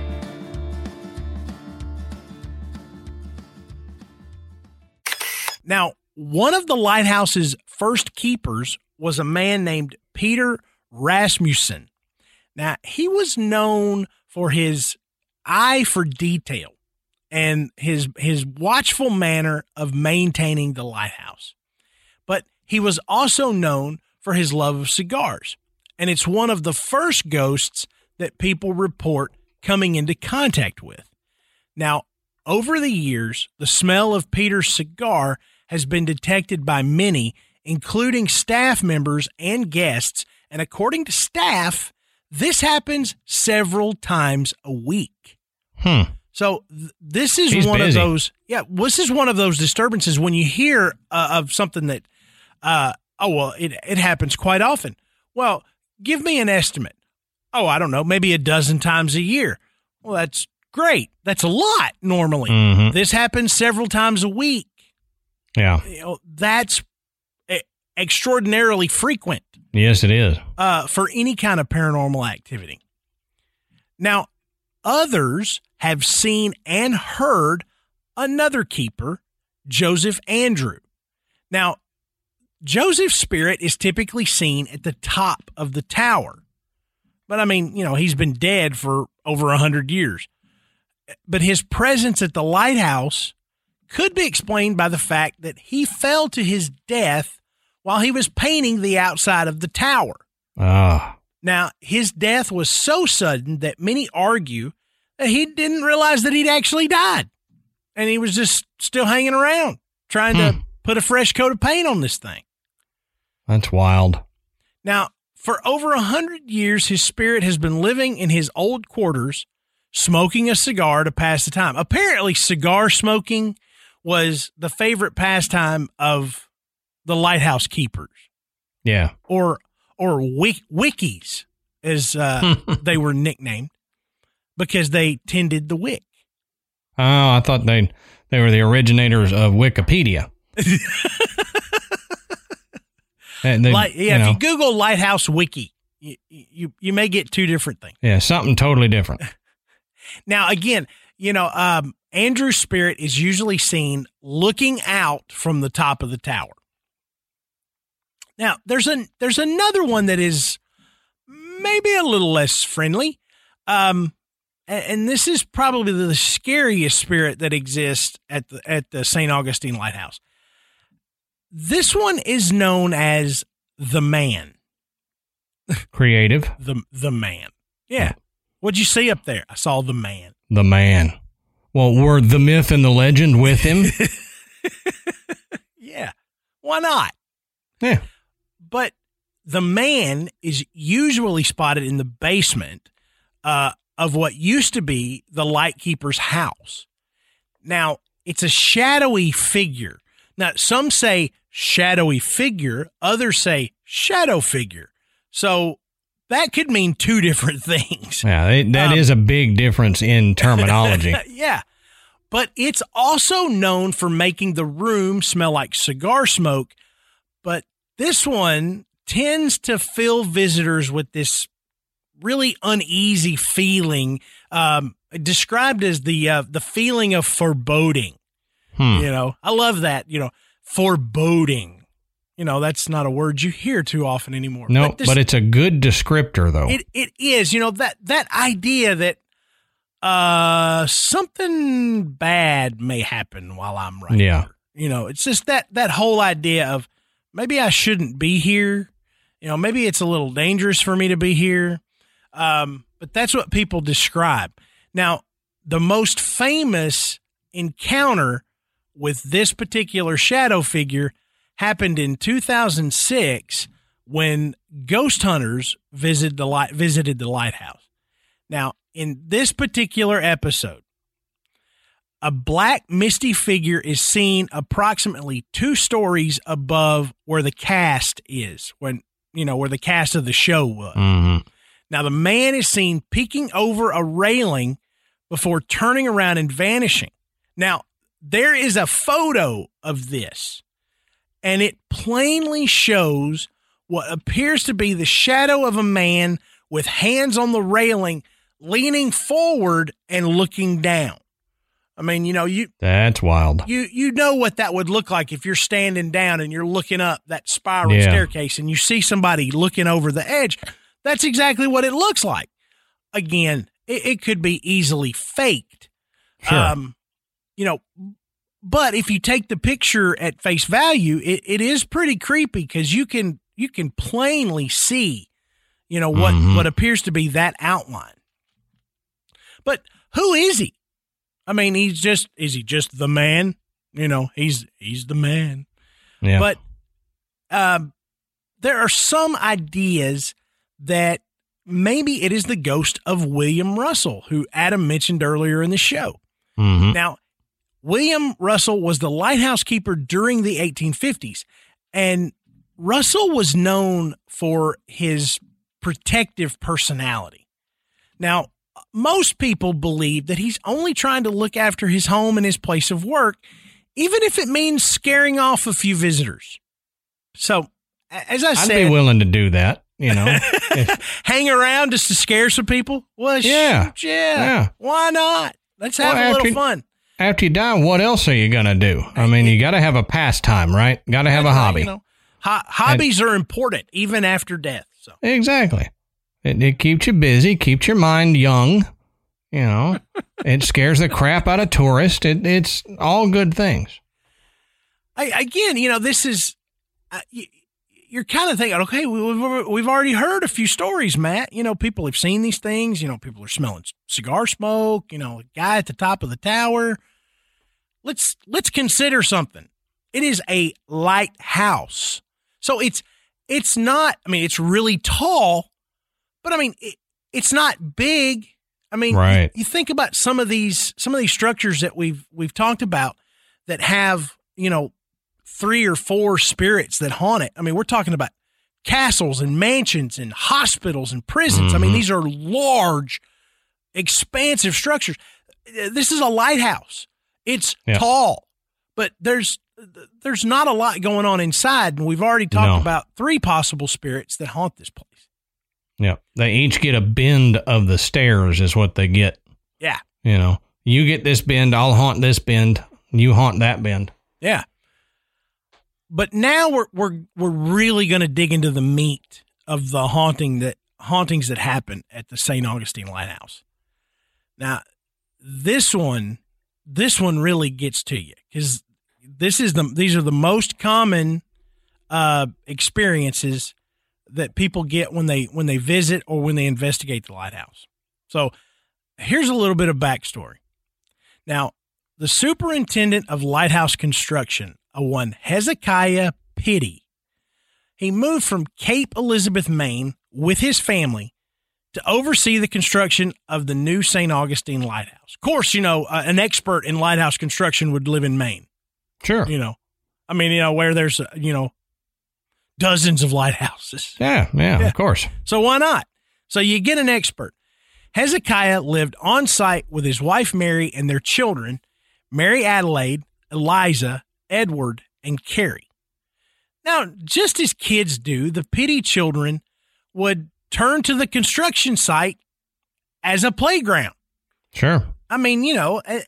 Now, one of the lighthouse's first keepers was a man named Peter Rasmussen. Now, he was known for his eye for detail and his his watchful manner of maintaining the lighthouse. But he was also known for his love of cigars, and it's one of the first ghosts that people report coming into contact with. Now, over the years, the smell of Peter's cigar has been detected by many, including staff members and guests, and according to staff, this happens several times a week. Hmm. So th- this is He's one busy. of those, yeah, this is one of those disturbances when you hear uh, of something that, uh, oh, well, it, it happens quite often. Well, give me an estimate. Oh, I don't know, maybe a dozen times a year. Well, that's great. That's a lot normally. Mhm. This happens several times a week. Yeah. You know, that's e- extraordinarily frequent Yes, it is. uh, for any kind of paranormal activity. Now, others have seen and heard another keeper, Joseph Andrew. Now, Joseph's spirit is typically seen at the top of the tower. But I mean, you know, he's been dead for over a hundred years. But his presence at the lighthouse could be explained by the fact that he fell to his death while he was painting the outside of the tower. Ah. Now, his death was so sudden that many argue that he didn't realize that he'd actually died. And he was just still hanging around trying Hmm. to put a fresh coat of paint on this thing. That's wild. Now, for over a hundred years, his spirit has been living in his old quarters, smoking a cigar to pass the time. Apparently, cigar smoking was the favorite pastime of the lighthouse keepers, Yeah. or or wick, wickies, as uh, they were nicknamed, because they tended the wick. Oh, I thought they they were the originators of Wikipedia. And they, Like, yeah, you if know, you Google Lighthouse Wiki, you, you you may get two different things. yeah, something totally different. Now, again, you know, um, Andrew's spirit is usually seen looking out from the top of the tower. Now, there's an there's another one that is maybe a little less friendly, um, and, and this is probably the scariest spirit that exists at the at the Saint Augustine Lighthouse. This one is known as the Man. Creative. The the Man. Yeah. What'd you see up there? I saw the Man. The Man. Well, were the myth and the legend with him? Yeah. Why not? Yeah. But the Man is usually spotted in the basement uh, of what used to be the lightkeeper's house. Now, it's a shadowy figure. Now, some say shadowy figure, others say shadow figure. So that could mean two different things. Yeah, it, that Um, is a big difference in terminology. Yeah. But it's also known for making the room smell like cigar smoke. But this one tends to fill visitors with this really uneasy feeling, um, described as the uh, the feeling of foreboding. Hmm. You know, I love that, you know, foreboding. You know, that's not a word you hear too often anymore. No, this- but it's a good descriptor, though. it it is, you know, that that idea that uh something bad may happen while I'm right Yeah. here. You know, it's just that that whole idea of maybe I shouldn't be here. You know, maybe it's a little dangerous for me to be here. Um, but that's what people describe. Now, the most famous encounter with this particular shadow figure happened in two thousand six when ghost hunters visited the light, visited the lighthouse. Now, in this particular episode, a black misty figure is seen approximately two stories above where the cast is, when you know where the cast of the show was. Mhm. Now, the man is seen peeking over a railing before turning around and vanishing. Now, there is a photo of this, and it plainly shows what appears to be the shadow of a man with hands on the railing, leaning forward and looking down. I mean, you know, you that's wild. You you know what that would look like if you're standing down and you're looking up that spiral Yeah. staircase and you see somebody looking over the edge. That's exactly what it looks like. Again, it, it could be easily faked. Sure. Um, you know, but if you take the picture at face value, it, it is pretty creepy because you can you can plainly see, you know, what, Mhm. what appears to be that outline. But who is he? I mean, he's just, is he just the man? You know, he's, he's the man. Yeah. But um, there are some ideas that maybe it is the ghost of William Russell, who Adam mentioned earlier in the show. Mhm. Now, William Russell was the lighthouse keeper during the eighteen fifties, and Russell was known for his protective personality. Now, most people believe that he's only trying to look after his home and his place of work, even if it means scaring off a few visitors. So, as I I'd said, be willing to do that, you know. If- hang around just to scare some people. Well, Yeah. shoot, yeah. Yeah. Why not? Let's have Well, a little after- fun. After you die, what else are you going to do? I mean, you got to have a pastime, right? Got to have a hobby. You know, ho- hobbies are important even after death. So, Exactly. It, it keeps you busy, keeps your mind young. You know, it scares the crap out of tourists. It, it's all good things. I, again, you know, this is uh, you, you're kind of thinking, okay, we, we've we've already heard a few stories, Matt. You know, people have seen these things. You know, people are smelling cigar smoke. You know, a guy at the top of the tower. Let's let's consider something. It is a lighthouse, so it's it's not. I mean, it's really tall, but I mean, it, it's not big. I mean, Right. you, you think about some of these some of these structures that we've we've talked about that have, you know, three or four spirits that haunt it. I mean, we're talking about castles and mansions and hospitals and prisons. I mean, Mhm. these are large, expansive structures. This is a lighthouse. It's Yeah. tall, but there's there's not a lot going on inside, and we've already talked No. about three possible spirits that haunt this place. Yeah. They each get a bend of the stairs is what they get. Yeah. You know, you get this bend, I'll haunt this bend. You haunt that bend. Yeah. But now we're we're we're really going to dig into the meat of the haunting that hauntings that happen at the Saint Augustine Lighthouse. Now, this one this one really gets to you cuz this is the these are the most common uh experiences that people get when they when they visit or when they investigate the lighthouse. So, here's a little bit of backstory. Now, the superintendent of lighthouse construction, a one Hezekiah Pitty, he moved from Cape Elizabeth, Maine, with his family to oversee the construction of the new Saint Augustine Lighthouse. Of course, you know, uh, an expert in lighthouse construction would live in Maine. Sure. You know, I mean, you know, where there's, uh, you know, dozens of lighthouses. Yeah, yeah, Yeah. of course. So why not? So you get an expert. Hezekiah lived on site with his wife, Mary, and their children, Mary Adelaide, Eliza, Edward, and Carrie. Now, just as kids do, the Pitty children would turn to the construction site as a playground. Sure. I mean, you know, and,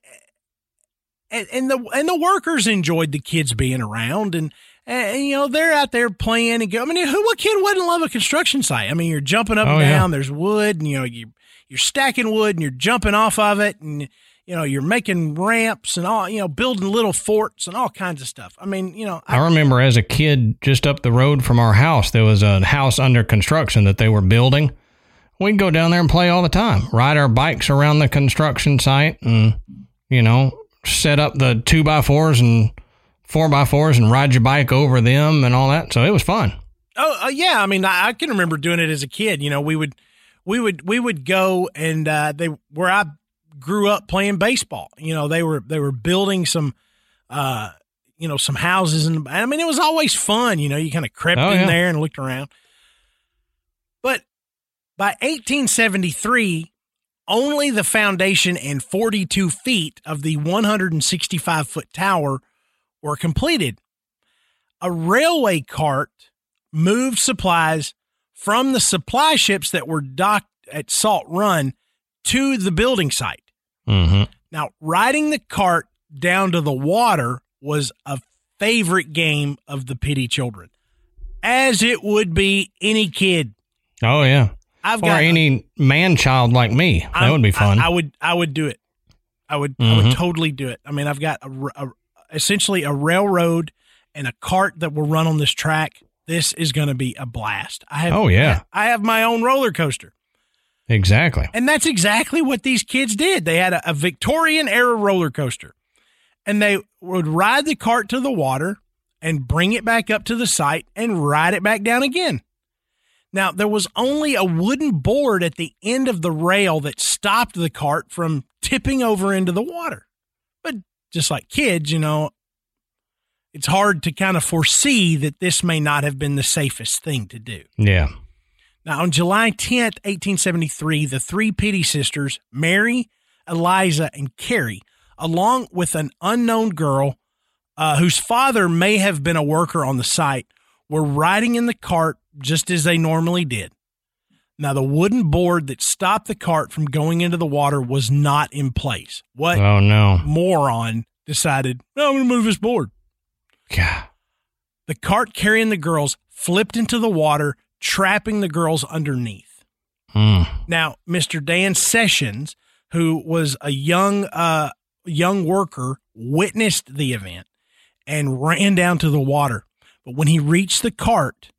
and the and the workers enjoyed the kids being around, and, and you know they're out there playing and go. I mean, who what kid wouldn't love a construction site? I mean, you're jumping up Oh, and yeah. down. There's wood, and you know you you're stacking wood, and you're jumping off of it, and you know you're making ramps and all. You know, building little forts and all kinds of stuff. I mean, you know, I remember as a kid, just up the road from our house, there was a house under construction that they were building. We'd go down there and play all the time, ride our bikes around the construction site and, you know, set up the two by fours and four by fours and ride your bike over them and all that. So it was fun. Oh, uh, yeah. I mean, I, I can remember doing it as a kid. You know, we would, we would, we would go and uh, they where I grew up playing baseball. You know, they were they were building some, uh, you know, some houses, and I mean, it was always fun. You know, you kind of crept Oh, in yeah. there and looked around. But by eighteen seventy-three, only the foundation and forty-two feet of the one hundred sixty-five foot tower were completed. A railway cart moved supplies from the supply ships that were docked at Salt Run to the building site. Mm-hmm. Now, riding the cart down to the water was a favorite game of the Pity children, as it would be any kid. Oh, yeah. I've or got any man child like me. That I'm, would be fun. I, I would I would do it. I would Mm-hmm. I would totally do it. I mean, I've got a, a, essentially a railroad and a cart that will run on this track. This is going to be a blast. I have, Oh, yeah. I have my own roller coaster. Exactly. And that's exactly what these kids did. They had a, a Victorian era roller coaster, and they would ride the cart to the water and bring it back up to the site and ride it back down again. Now, there was only a wooden board at the end of the rail that stopped the cart from tipping over into the water. But just like kids, you know, it's hard to kind of foresee that this may not have been the safest thing to do. Yeah. Now, on July tenth, eighteen seventy-three, the three Pity sisters, Mary, Eliza, and Carrie, along with an unknown girl uh, whose father may have been a worker on the site, were riding in the cart just as they normally did. Now, the wooden board that stopped the cart from going into the water was not in place. What Oh, no. moron decided, no, I'm going to move this board? God. The cart carrying the girls flipped into the water, trapping the girls underneath. Mm. Now, Mister Dan Sessions, who was a young uh, young worker, witnessed the event and ran down to the water. But when he reached the cart,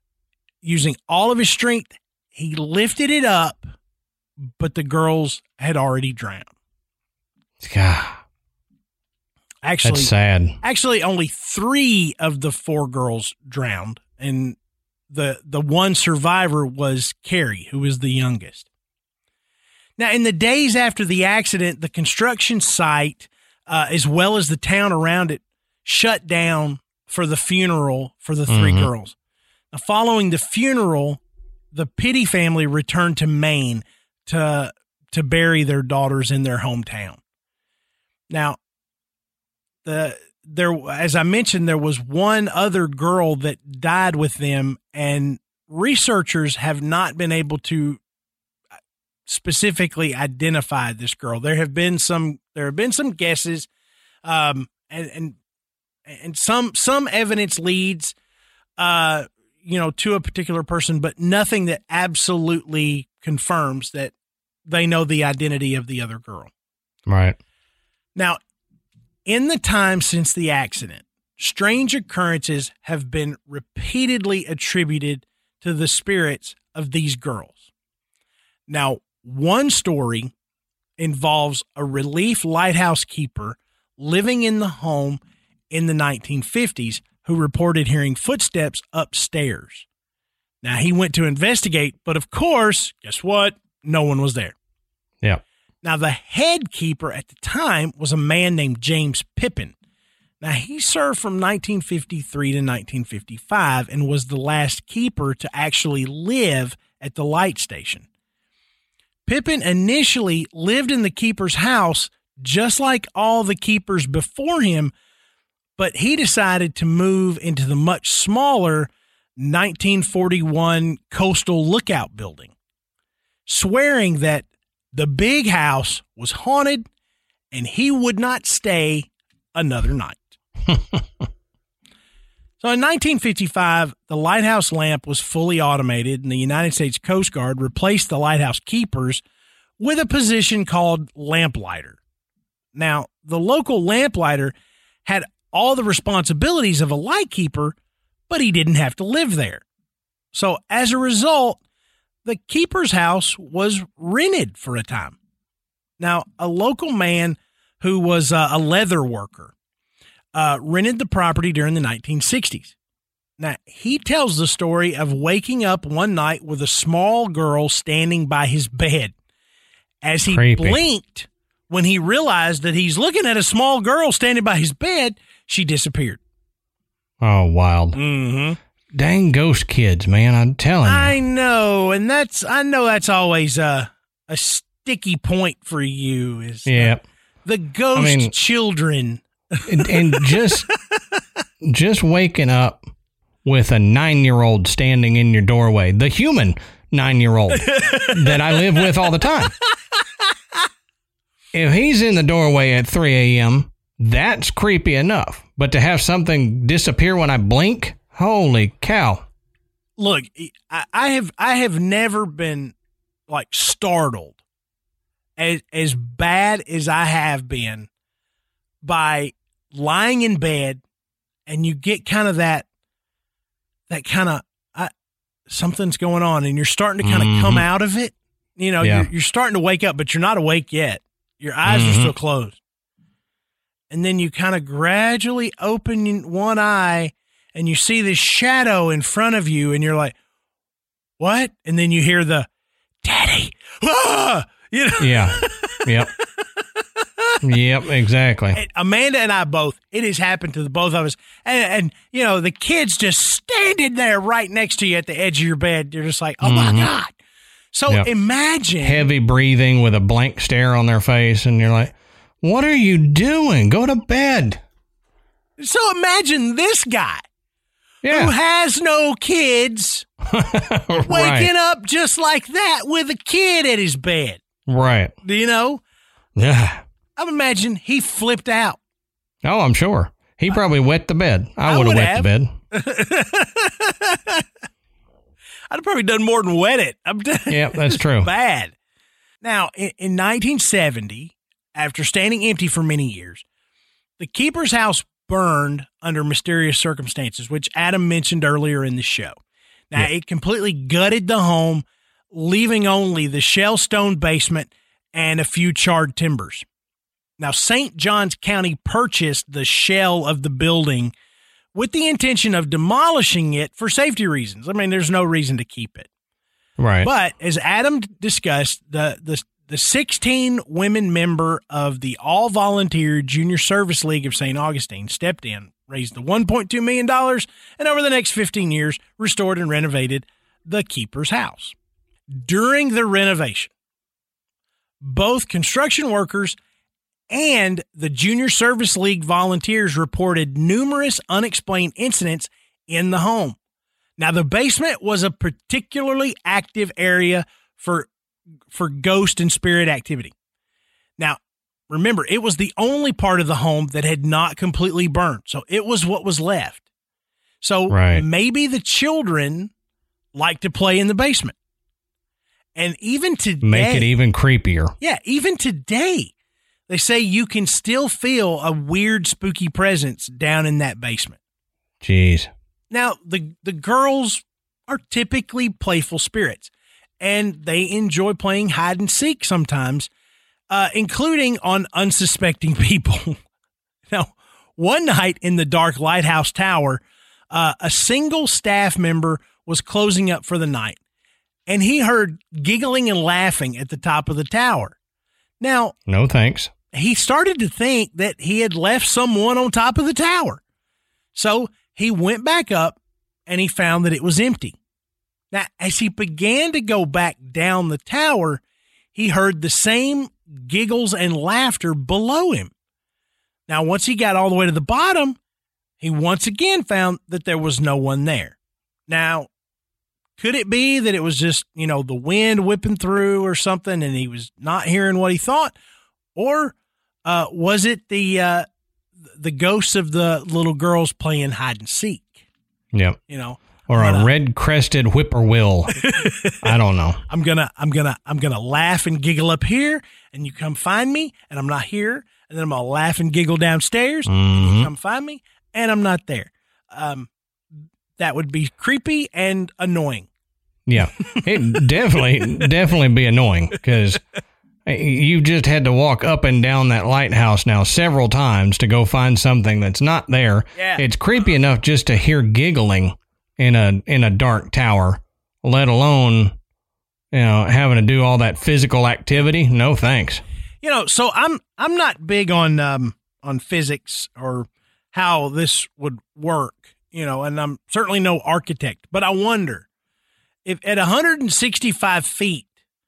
using all of his strength, he lifted it up, but the girls had already drowned. God. Actually, That's sad. Actually, only three of the four girls drowned, and the the one survivor was Carrie, who was the youngest. Now, in the days after the accident, the construction site, uh, as well as the town around it, shut down for the funeral for the three Mhm. girls. Now, following the funeral, the Pity family returned to Maine to to bury their daughters in their hometown. Now, the there, as I mentioned, there was one other girl that died with them, and researchers have not been able to specifically identify this girl. There have been some, there have been some guesses, um, and and and some some evidence leads, uh, you know, to a particular person, but nothing that absolutely confirms that they know the identity of the other girl. Right. Now, in the time since the accident, strange occurrences have been repeatedly attributed to the spirits of these girls. Now, one story involves a relief lighthouse keeper living in the home in the nineteen fifties who reported hearing footsteps upstairs. Now, he went to investigate, but of course, guess what? No one was there. Yeah. Now, the head keeper at the time was a man named James Pippin. Now, he served from nineteen fifty-three to nineteen fifty-five and was the last keeper to actually live at the light station. Pippin initially lived in the keeper's house just like all the keepers before him, but he decided to move into the much smaller nineteen forty-one Coastal Lookout building, swearing that the big house was haunted and he would not stay another night. So in nineteen fifty-five, the lighthouse lamp was fully automated, and the United States Coast Guard replaced the lighthouse keepers with a position called lamplighter. Now, the local lamplighter had all the responsibilities of a light keeper, but he didn't have to live there. So as a result, the keeper's house was rented for a time. Now, a local man who was uh, a leather worker uh, rented the property during the nineteen sixties. Now, he tells the story of waking up one night with a small girl standing by his bed. As he Creepy. blinked, when he realized that he's looking at a small girl standing by his bed, she disappeared. Oh, wild. Mm-hmm. Dang ghost kids, man. I'm telling you. I know, and that's I know that's always a a sticky point for you. Is Yeah. the ghost I mean- children? and, and just just waking up with a nine-year-old standing in your doorway, the human nine-year-old that I live with all the time. if he's in the doorway at three a.m., that's creepy enough. But to have something disappear when I blink, holy cow. Look, I, I have I have never been, like, startled as, as bad as I have been by lying in bed and you get kind of that, that kind of, I, something's going on and you're starting to kind of mm-hmm. come out of it. You know, yeah. you're, you're starting to wake up, but you're not awake yet. Your eyes mm-hmm. are still closed. And then you kind of gradually open one eye and you see this shadow in front of you and you're like, what? And then you hear the, Daddy, ah! You know? Yeah. Yep. Yep, exactly. And Amanda and I both, it has happened to the both of us. And, and, you know, the kids just standing there right next to you at the edge of your bed. You're just like, oh, mm-hmm. my God. So yep. imagine. Heavy breathing with a blank stare on their face. And you're like, what are you doing? Go to bed. So imagine this guy yeah. who has no kids right. waking up just like that with a kid at his bed. Right. Do you know? Yeah. I imagine he flipped out. Oh, I'm sure. He probably wet the bed. I, I would have wet the bed. I'd have probably done more than wet it. I'm t- yeah, that's true. Bad. Now, in, in nineteen seventy, after standing empty for many years, the keeper's house burned under mysterious circumstances, which Adam mentioned earlier in the show. Now, yeah. it completely gutted the home, leaving only the shell stone basement and a few charred timbers. Now, Saint Johns County purchased the shell of the building with the intention of demolishing it for safety reasons. I mean, there's no reason to keep it. Right. But as Adam discussed, the the the sixteen women member of the all-volunteer Junior Service League of Saint Augustine stepped in, raised the one point two million dollars, and over the next fifteen years, restored and renovated the keeper's house. During the renovation, both construction workers and the Junior Service League volunteers reported numerous unexplained incidents in the home. Now, the basement was a particularly active area for, for ghost and spirit activity. Now, remember, it was the only part of the home that had not completely burned, so it was what was left. So right. maybe the children like to play in the basement. And even today... Make it even creepier. Yeah, even today... They say you can still feel a weird, spooky presence down in that basement. Jeez. Now, the, the girls are typically playful spirits, and they enjoy playing hide and seek sometimes, uh, including on unsuspecting people. Now, one night in the dark lighthouse tower, uh, a single staff member was closing up for the night, and he heard giggling and laughing at the top of the tower. Now, no thanks. He started to think that he had left someone on top of the tower. So he went back up and he found that it was empty. Now, as he began to go back down the tower, he heard the same giggles and laughter below him. Now, once he got all the way to the bottom, he once again found that there was no one there. Now, could it be that it was just, you know, the wind whipping through or something and he was not hearing what he thought? Or uh, was it the uh, the ghosts of the little girls playing hide and seek? Yep. You know, or a uh, red-crested whippoorwill. I don't know. I'm gonna, I'm gonna, I'm gonna laugh and giggle up here, and you come find me, and I'm not here, and then I'm gonna laugh and giggle downstairs, mm-hmm. and you come find me, and I'm not there. Um, that would be creepy and annoying. Yeah, it definitely, definitely be annoying because you've just had to walk up and down that lighthouse now several times to go find something that's not there. Yeah. It's creepy enough just to hear giggling in a in a dark tower, let alone, you know, having to do all that physical activity. No thanks. You know, so I'm I'm not big on um on physics or how this would work, you know, and I'm certainly no architect, but I wonder if at one hundred sixty-five feet,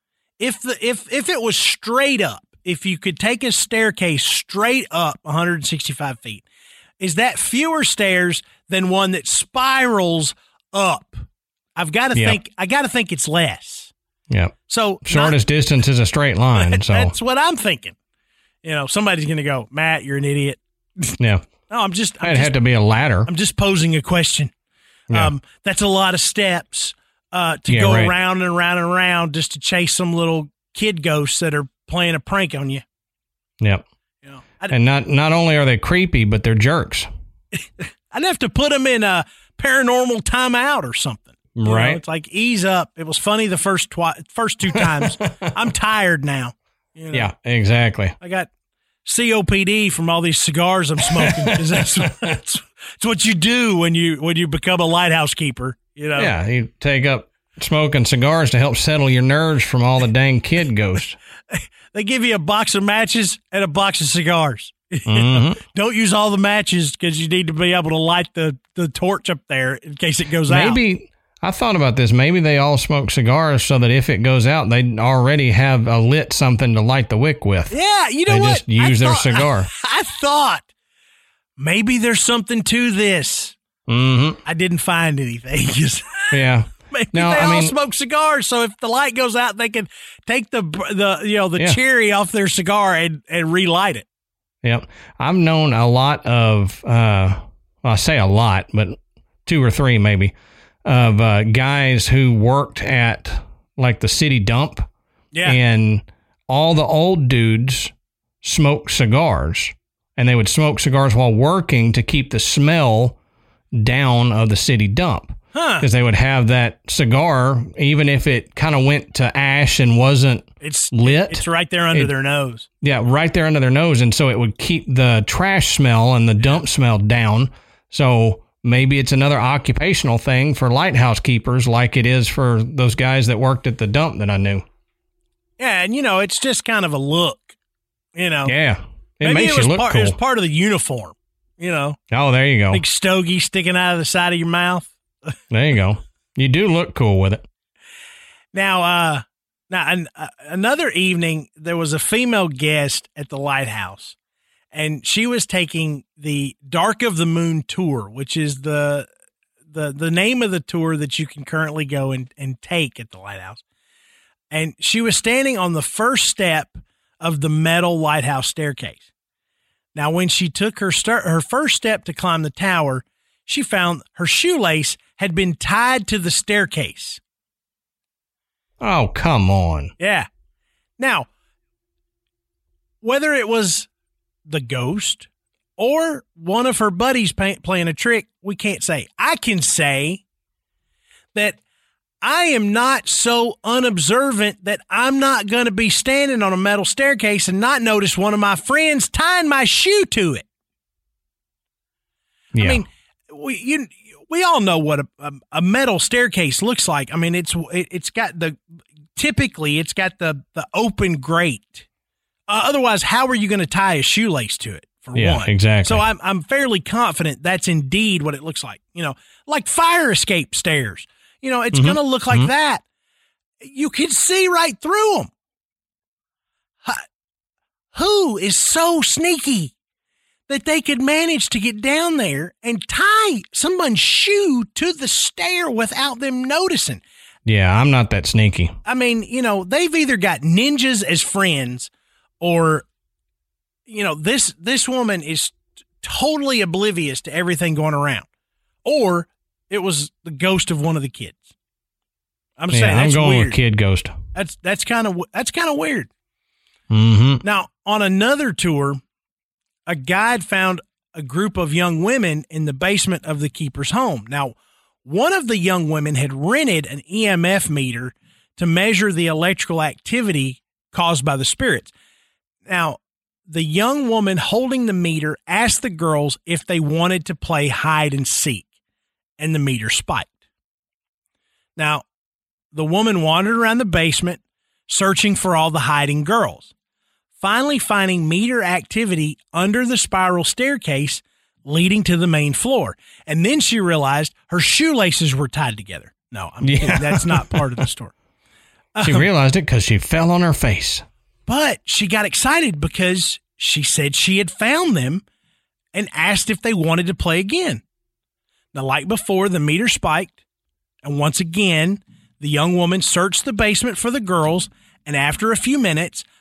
if the if if it was straight up, if you could take a staircase straight up one hundred sixty-five feet, is that fewer stairs than one that spirals up? I've got to yep. think. I got to think it's less. Yeah. So shortest not, distance is a straight line. So that's what I'm thinking. You know, somebody's going to go, Matt, you're an idiot. Yeah. No, I'm just. I'm It just, had to be a ladder. I'm just posing a question. Yeah. Um, that's a lot of steps uh, to Yeah, go right. around and around and around just to chase some little kid ghosts that are playing a prank on you. Yep. You know, I'd, And not not only are they creepy, but they're jerks. I'd have to put them in a paranormal timeout or something. You know, Right. it's like, ease up. It was funny the first twi- first two times. I'm tired now. You know? Yeah, exactly. I got C O P D from all these cigars I'm smoking. 'Cause that's, that's, that's what you do when you when you become a lighthouse keeper. You know. Yeah, you take up smoking cigars to help settle your nerves from all the dang kid ghosts. They give you a box of matches and a box of cigars. Mm-hmm. Don't use all the matches because you need to be able to light the, the torch up there in case it goes out. Maybe I thought about this. Maybe they all smoke cigars so that if it goes out, they already have a lit something to light the wick with. Yeah, you know they what? just use I their thought- cigar. I, I thought maybe there's something to this. Mm-hmm. I didn't find anything. Yeah. Maybe No, they I all mean- smoke cigars, so if the light goes out, they can take the the you know the Yeah. cherry off their cigar and, and relight it. Yep. I've known a lot of, uh, well, I say a lot, but two or three maybe, of uh, guys who worked at like the city dump. Yeah, And all the old dudes smoked cigars. And they would smoke cigars while working to keep the smell down of the city dump. huh? Because they would have that cigar, even if it kind of went to ash and wasn't It's lit. it's right there under It- their nose. Yeah, right there under their nose. And so it would keep the trash smell and the dump smell down. So maybe it's another occupational thing for lighthouse keepers like it is for those guys that worked at the dump that I knew. Yeah, and you know it's just kind of a look. You know, Yeah. It maybe makes it was you look part, cool. It was part of the uniform. You know, Oh, there you go. big stogie sticking out of the side of your mouth. There you go. You do look cool with it. Now, uh, now an, uh, another evening there was a female guest at the lighthouse, and she was taking the Dark of the Moon tour, which is the the the name of the tour that you can currently go and, and take at the lighthouse. And she was standing on the first step of the metal lighthouse staircase. Now, when she took her start, her first step to climb the tower, she found her shoelace had been tied to the staircase. Oh, come on. Yeah. Now, whether it was the ghost or one of her buddies pay- playing a trick, we can't say. I can say that I am not so unobservant that I'm not going to be standing on a metal staircase and not notice one of my friends tying my shoe to it. Yeah. I mean, we you we all know what a, a, a metal staircase looks like. I mean, it's it, it's got the typically it's got the the open grate. Uh, otherwise, how are you going to tie a shoelace to it? For Yeah, one, exactly. So I'm I'm fairly confident that's indeed what it looks like. You know, like fire escape stairs. You know, it's Mhm. going to look like Mhm. that. You can see right through them. Who is so sneaky that they could manage to get down there and tie someone's shoe to the stair without them noticing? yeah, I'm not that sneaky. I mean, you know, they've either got ninjas as friends or, you know, this this woman is t- totally oblivious to everything going around. Or it was the ghost of one of the kids. I'm saying Yeah, I'm that's going weird. with Kid Ghost. That's that's kind of that's kind of weird. Mm-hmm. Now, on another tour, a guide found a group of young women in the basement of the keeper's home. Now, one of the young women had rented an E M F meter to measure the electrical activity caused by the spirits. Now, the young woman holding the meter asked the girls if they wanted to play hide and seek, and the meter spiked. Now, the woman wandered around the basement searching for all the hiding girls, finally finding meter activity under the spiral staircase leading to the main floor. And then she realized her shoelaces were tied together. No, I'm Yeah. kidding. That's not part of the story. She realized it because she fell on her face. But she got excited because she said she had found them and asked if they wanted to play again. Now, like before, the meter spiked, and once again, the young woman searched the basement for the girls, and after a few minutes,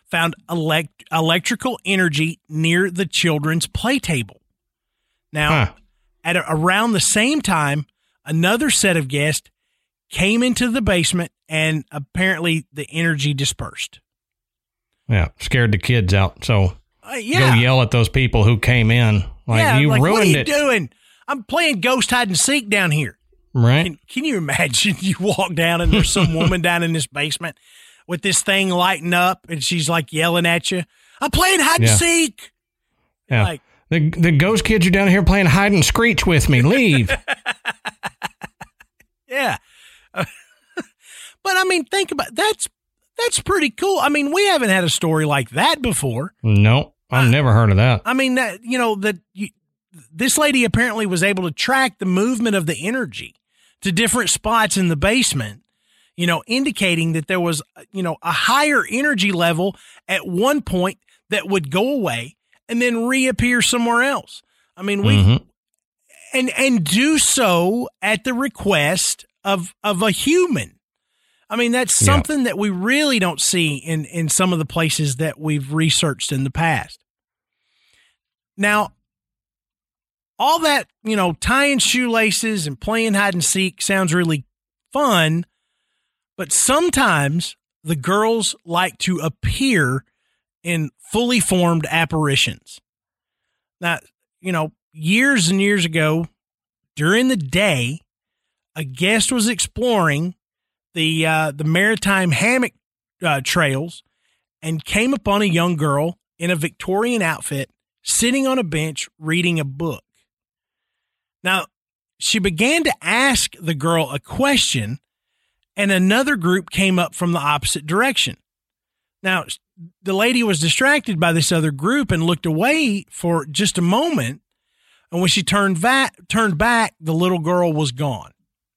found elect- electrical energy near the children's play table. Now, huh. at a, around the same time, another set of guests came into the basement, and apparently the energy dispersed. Yeah, scared the kids out. So uh, yeah. go yell at those people who came in. Like, yeah, you like, ruined what are you it. doing? I'm playing ghost hide and seek down here. Right. Can, can you imagine you walk down and there's some woman down in this basement with this thing lighting up and she's like yelling at you, I'm playing hide yeah. and seek. Yeah. Like, the, the ghost kids are down here playing hide and screech with me. Leave. yeah. Uh, but I mean, think about that's that's pretty cool. I mean, we haven't had a story like that before. No, I've uh, never heard of that. I mean, that, you know, that you, this lady apparently was able to track the movement of the energy to different spots in the basement, you know, indicating that there was, you know, a higher energy level at one point that would go away and then reappear somewhere else. I mean, we mm-hmm. and and do so at the request of of a human. I mean, that's something yeah. that we really don't see in, in some of the places that we've researched in the past. Now, all that, you know, tying shoelaces and playing hide and seek sounds really fun, but sometimes the girls like to appear in fully formed apparitions. Now, you know, years and years ago, during the day, a guest was exploring the uh, the maritime hammock uh, trails and came upon a young girl in a Victorian outfit sitting on a bench reading a book. Now, she began to ask the girl a question, and another group came up from the opposite direction. Now, the lady was distracted by this other group and looked away for just a moment, and when she turned, va- turned back, the little girl was gone.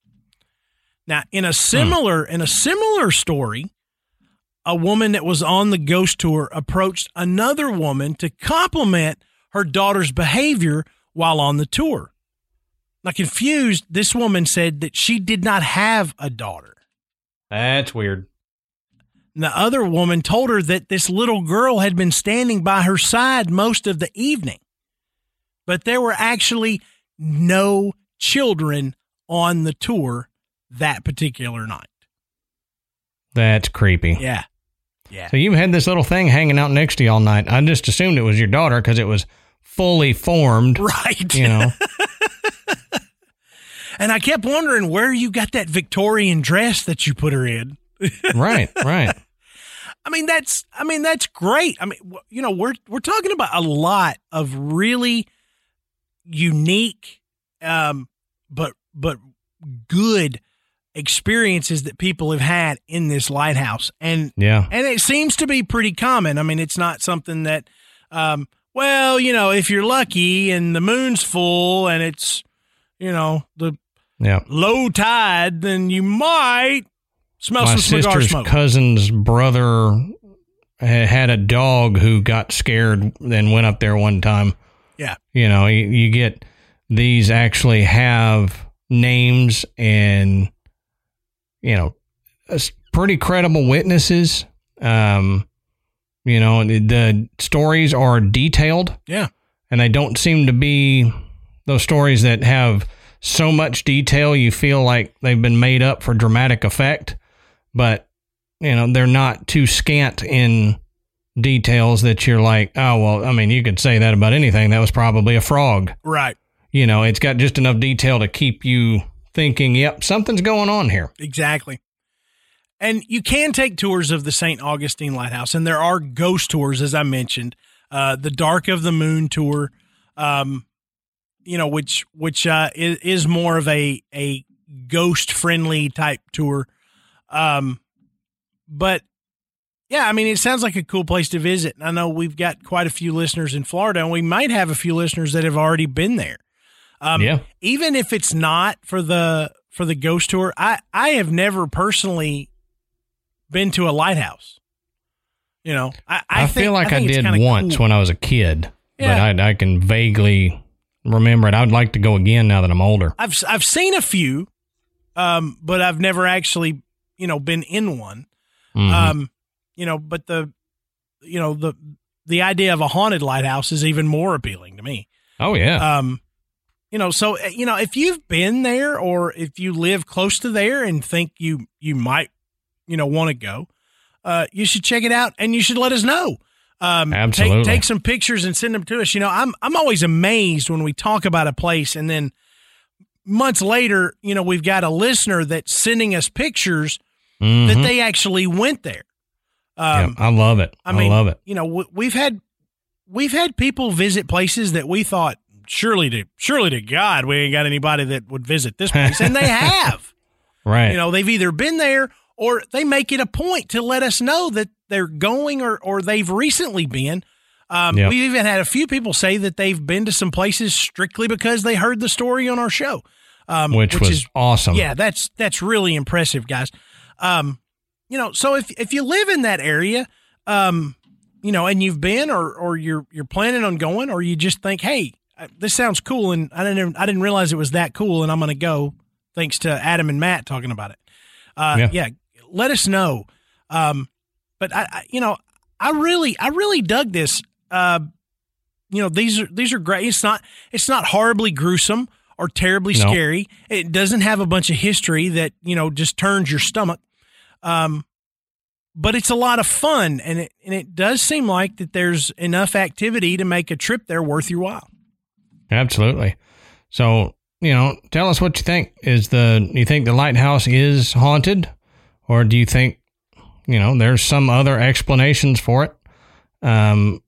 Now, in a similar hmm. in a similar story, a woman that was on the ghost tour approached another woman to compliment her daughter's behavior while on the tour. Now, confused, this woman said that she did not have a daughter. That's weird. And the other woman told her that this little girl had been standing by her side most of the evening, but there were actually no children on the tour that particular night. That's creepy. Yeah. Yeah. So you had this little thing hanging out next to you all night. I just assumed it was your daughter because it was fully formed. Right. You know. And I kept wondering where you got that Victorian dress that you put her in. Right, right. I mean, that's, I mean, that's great. I mean, you know, we're, we're talking about a lot of really unique, um, but, but good experiences that people have had in this lighthouse. And, yeah, and it seems to be pretty common. I mean, it's not something that, um, well, you know, if you're lucky and the moon's full and it's, you know, the yeah. low tide, then you might smell My some cigar sister's smoke. cousin's brother had a dog who got scared and went up there one time. Yeah. You know, you, you get these actually have names and, you know, pretty credible witnesses. Um, you know, the, the stories are detailed. Yeah. And they don't seem to be those stories that have so much detail you feel like they've been made up for dramatic effect. But, you know, they're not too scant in details that you're like, oh, well, I mean, you could say that about anything. That was probably a frog. Right. You know, it's got just enough detail to keep you thinking, yep, something's going on here. Exactly. And you can take tours of the Saint Augustine Lighthouse, and there are ghost tours, as I mentioned, uh, the Dark of the Moon tour, um, you know, which which uh, is, is more of a a ghost friendly type tour. Um, but yeah, I mean, it sounds like a cool place to visit. I know we've got quite a few listeners in Florida, and we might have a few listeners that have already been there. Um, yeah. Even if it's not for the for the ghost tour, I, I have never personally been to a lighthouse. You know, I, I, I think, feel like I, I did once cool. when I was a kid, yeah. but I, I can vaguely remember it. I'd like to go again now that I'm older. I've I've seen a few, um, but I've never actually, you know, been in one. Mm-hmm. Um, you know, but the you know, the the idea of a haunted lighthouse is even more appealing to me. Oh yeah. Um, you know, so you know, if you've been there or if you live close to there and think you you might, you know, want to go, uh, you should check it out and you should let us know. Um, Absolutely. Take, take some pictures and send them to us. You know, I'm I'm always amazed when we talk about a place and then months later, you know, we've got a listener that's sending us pictures mm-hmm. that they actually went there. Um, yeah, I love it. I, I mean, love it. You know, w- we've had we've had people visit places that we thought surely to surely to God we ain't got anybody that would visit this place, and they have. Right. You know, they've either been there or they make it a point to let us know that they're going or or they've recently been. Um, yep. We've even had a few people say that they've been to some places strictly because they heard the story on our show, um, which, which was is, awesome. Yeah, that's that's really impressive, guys. Um, you know, so if if you live in that area, um, you know, and you've been or or you're you're planning on going, or you just think, hey, this sounds cool, and I didn't I didn't realize it was that cool, and I'm going to go. Thanks to Adam and Matt talking about it. Uh, yeah. yeah, let us know. Um, but I, I, you know, I really I really dug this. Uh, you know, these are, these are great. It's not, it's not horribly gruesome or terribly no. scary. It doesn't have a bunch of history that, you know, just turns your stomach. Um, but it's a lot of fun, and it, and it does seem like that there's enough activity to make a trip there worth your while. Absolutely. So, you know, tell us what you think. Is the, you think the lighthouse is haunted, or do you think, you know, there's some other explanations for it? Um,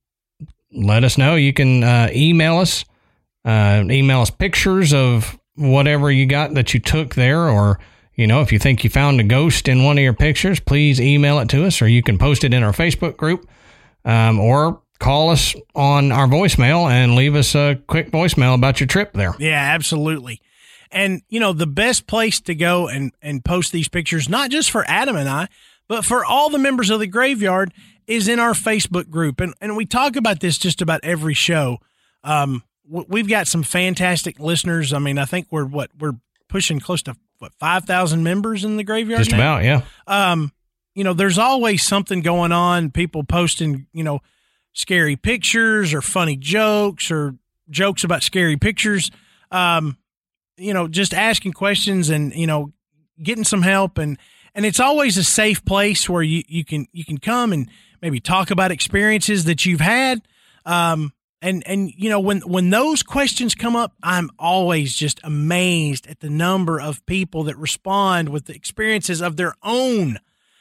let us know. You can uh, email us, uh, email us pictures of whatever you got that you took there. Or, you know, if you think you found a ghost in one of your pictures, please email it to us, or you can post it in our Facebook group, um, or call us on our voicemail and leave us a quick voicemail about your trip there. Yeah, absolutely. And, you know, the best place to go and, and post these pictures, not just for Adam and I, but for all the members of the Graveyard, is in our Facebook group. And and we talk about this just about every show. Um, w- we've got some fantastic listeners. I mean, I think we're what we're pushing close to what, five thousand members in the Graveyard Just now? about, yeah. Um, you know, there's always something going on. People posting, you know, scary pictures or funny jokes or jokes about scary pictures. Um, you know, just asking questions and, you know, getting some help. And, and it's always a safe place where you, you can, you can come and maybe talk about experiences that you've had. Um, and, and, you know, when, when those questions come up, I'm always just amazed at the number of people that respond with the experiences of their own.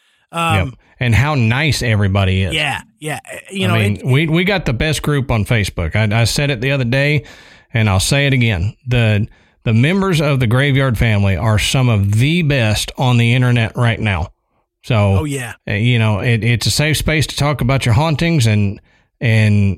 Um, yep. And how nice everybody is. Yeah. Yeah. You I know, mean, it, we, we got the best group on Facebook. I, I said it the other day, and I'll say it again. The, the members of the Graveyard family are some of the best on the internet right now. So, oh yeah, you know, it, it's a safe space to talk about your hauntings, and, and,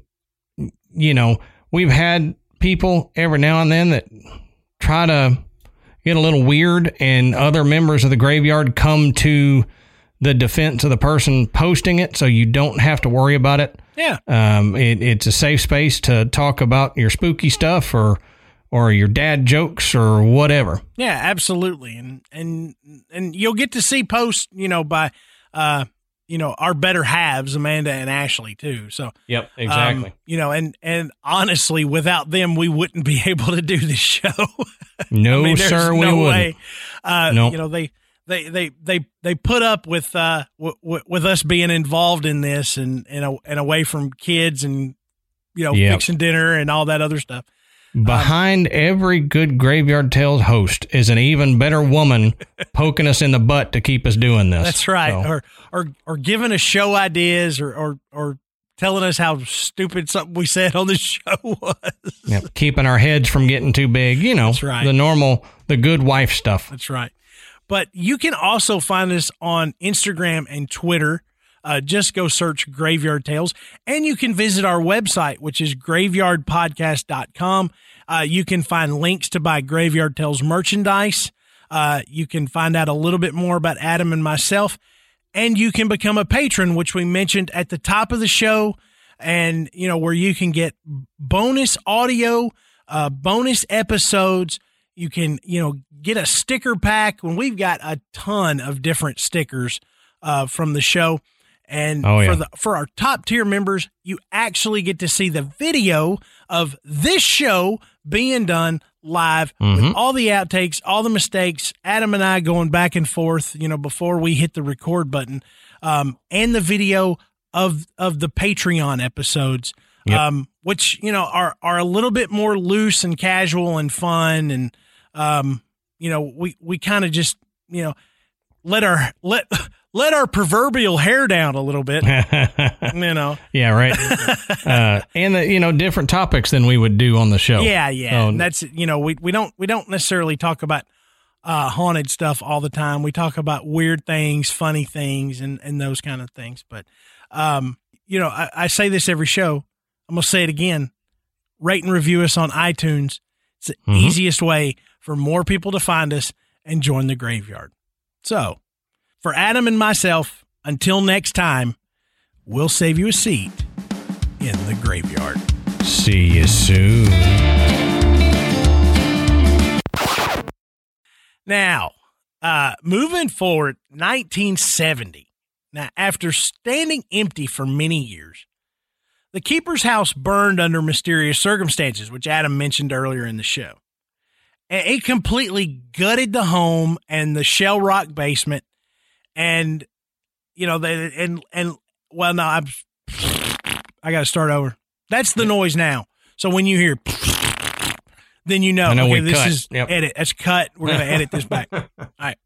you know, we've had people every now and then that try to get a little weird, and other members of the Graveyard come to the defense of the person posting it, so you don't have to worry about it. Yeah. Um, it, it's a safe space to talk about your spooky stuff, or, or your dad jokes, or whatever. Yeah, absolutely. And, and, and you'll get to see posts, you know, by, uh, you know, our better halves, Amanda and Ashley too. So, yep, exactly. Um, you know, and, and honestly, without them, we wouldn't be able to do this show. No, I mean, sir, no we wouldn't. Way. Uh, nope. You know, they, they, they, they, they put up with, uh, w- w- with us being involved in this and, and, a, and away from kids and, you know, yep. fixing dinner and all that other stuff. Behind um, every good Graveyard Tales host is an even better woman poking us in the butt to keep us doing this. That's right. So. Or, or, or giving us show ideas, or, or, or telling us how stupid something we said on the show was. Yep. Keeping our heads from getting too big. You know, That's right. the normal, the good wife stuff. That's right. But you can also find us on Instagram and Twitter. Uh, just go search Graveyard Tales, and you can visit our website, which is graveyard podcast dot com. Uh, you can find links to buy Graveyard Tales merchandise. Uh, you can find out a little bit more about Adam and myself, and you can become a patron, which we mentioned at the top of the show, and, you know, where you can get bonus audio, uh, bonus episodes. You can, you know, get a sticker pack when we've got a ton of different stickers, uh, from the show. And Oh, yeah. for the for our top tier members, you actually get to see the video of this show being done live Mhm. with all the outtakes, all the mistakes, Adam and I going back and forth, you know, before we hit the record button, um, and the video of of the Patreon episodes, Yep. um, which, you know, are are a little bit more loose and casual and fun, and um, you know, we we kind of just, you know, let our let let our proverbial hair down a little bit, you know. Yeah, right. uh, and the, you know, different topics than we would do on the show. Yeah, yeah. So- and that's, you know, we we don't we don't necessarily talk about uh, haunted stuff all the time. We talk about weird things, funny things, and and those kind of things. But um, you know, I, I say this every show. I'm gonna say it again. Rate and review us on iTunes. It's the Mhm. easiest way for more people to find us and join the graveyard. So, for Adam and myself, until next time, we'll save you a seat in the graveyard. See you soon. Now, uh, moving forward, nineteen seventy. Now, after standing empty for many years, the keeper's house burned under mysterious circumstances, which Adam mentioned earlier in the show. And it completely gutted the home and the shell rock basement. And, you know, they, and, and, well, no, I'm, I got to start over. That's the noise now. So when you hear, then you know, I know okay, we this cut. is Yep. edit. That's cut. We're going to edit this back. All right.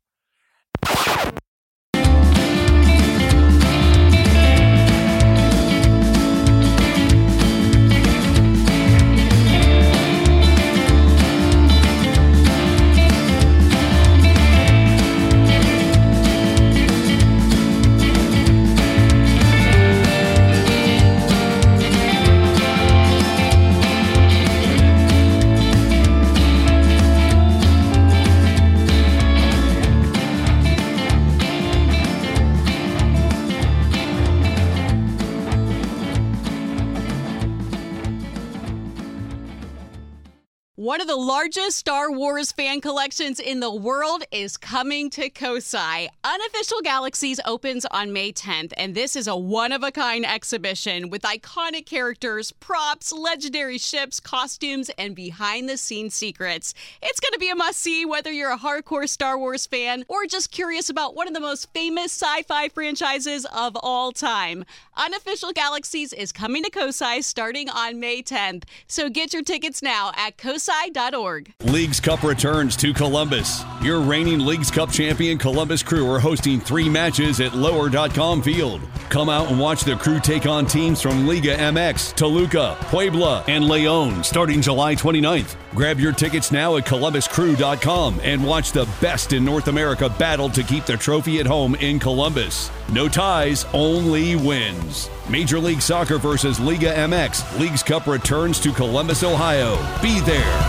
One of the largest Star Wars fan collections in the world is coming to Kosai. Unofficial Galaxies opens on May tenth, and this is a one-of-a-kind exhibition with iconic characters, props, legendary ships, costumes, and behind-the-scenes secrets. It's going to be a must-see whether you're a hardcore Star Wars fan or just curious about one of the most famous sci-fi franchises of all time. Unofficial Galaxies is coming to Kosai starting on May tenth, so get your tickets now at kosai dot org. Leagues Cup returns to Columbus. Your reigning Leagues Cup champion Columbus Crew are hosting three matches at lower dot com field. Come out and watch the Crew take on teams from Liga M X, Toluca, Puebla, and Leon starting July twenty-ninth. Grab your tickets now at columbus crew dot com and watch the best in North America battle to keep the trophy at home in Columbus. No ties, only wins. Major League Soccer versus Liga M X. Leagues Cup returns to Columbus, Ohio. Be there.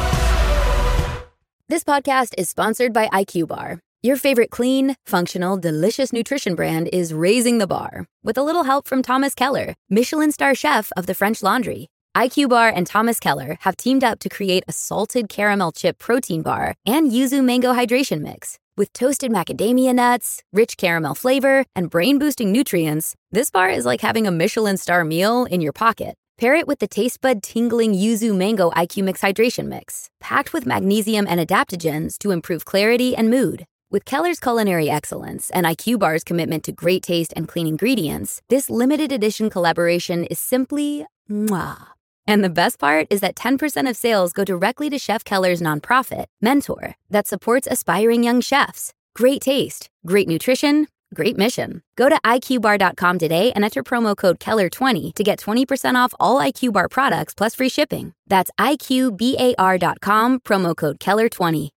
This podcast is sponsored by I Q Bar. Your favorite clean, functional, delicious nutrition brand is raising the bar with a little help from Thomas Keller, Michelin star chef of the French Laundry. I Q Bar and Thomas Keller have teamed up to create a salted caramel chip protein bar and yuzu mango hydration mix. With toasted macadamia nuts, rich caramel flavor, and brain-boosting nutrients, this bar is like having a Michelin star meal in your pocket. Pair it with the taste bud tingling yuzu mango I Q Mix hydration mix, packed with magnesium and adaptogens to improve clarity and mood. With Keller's culinary excellence and I Q Bar's commitment to great taste and clean ingredients, this limited edition collaboration is simply mwah. And the best part is that ten percent of sales go directly to Chef Keller's nonprofit, Mentor, that supports aspiring young chefs. Great taste, great nutrition, great mission. Go to I Q bar dot com today and enter promo code Keller twenty to get twenty percent off all I Q Bar products plus free shipping. That's I Q bar dot com, promo code Keller twenty.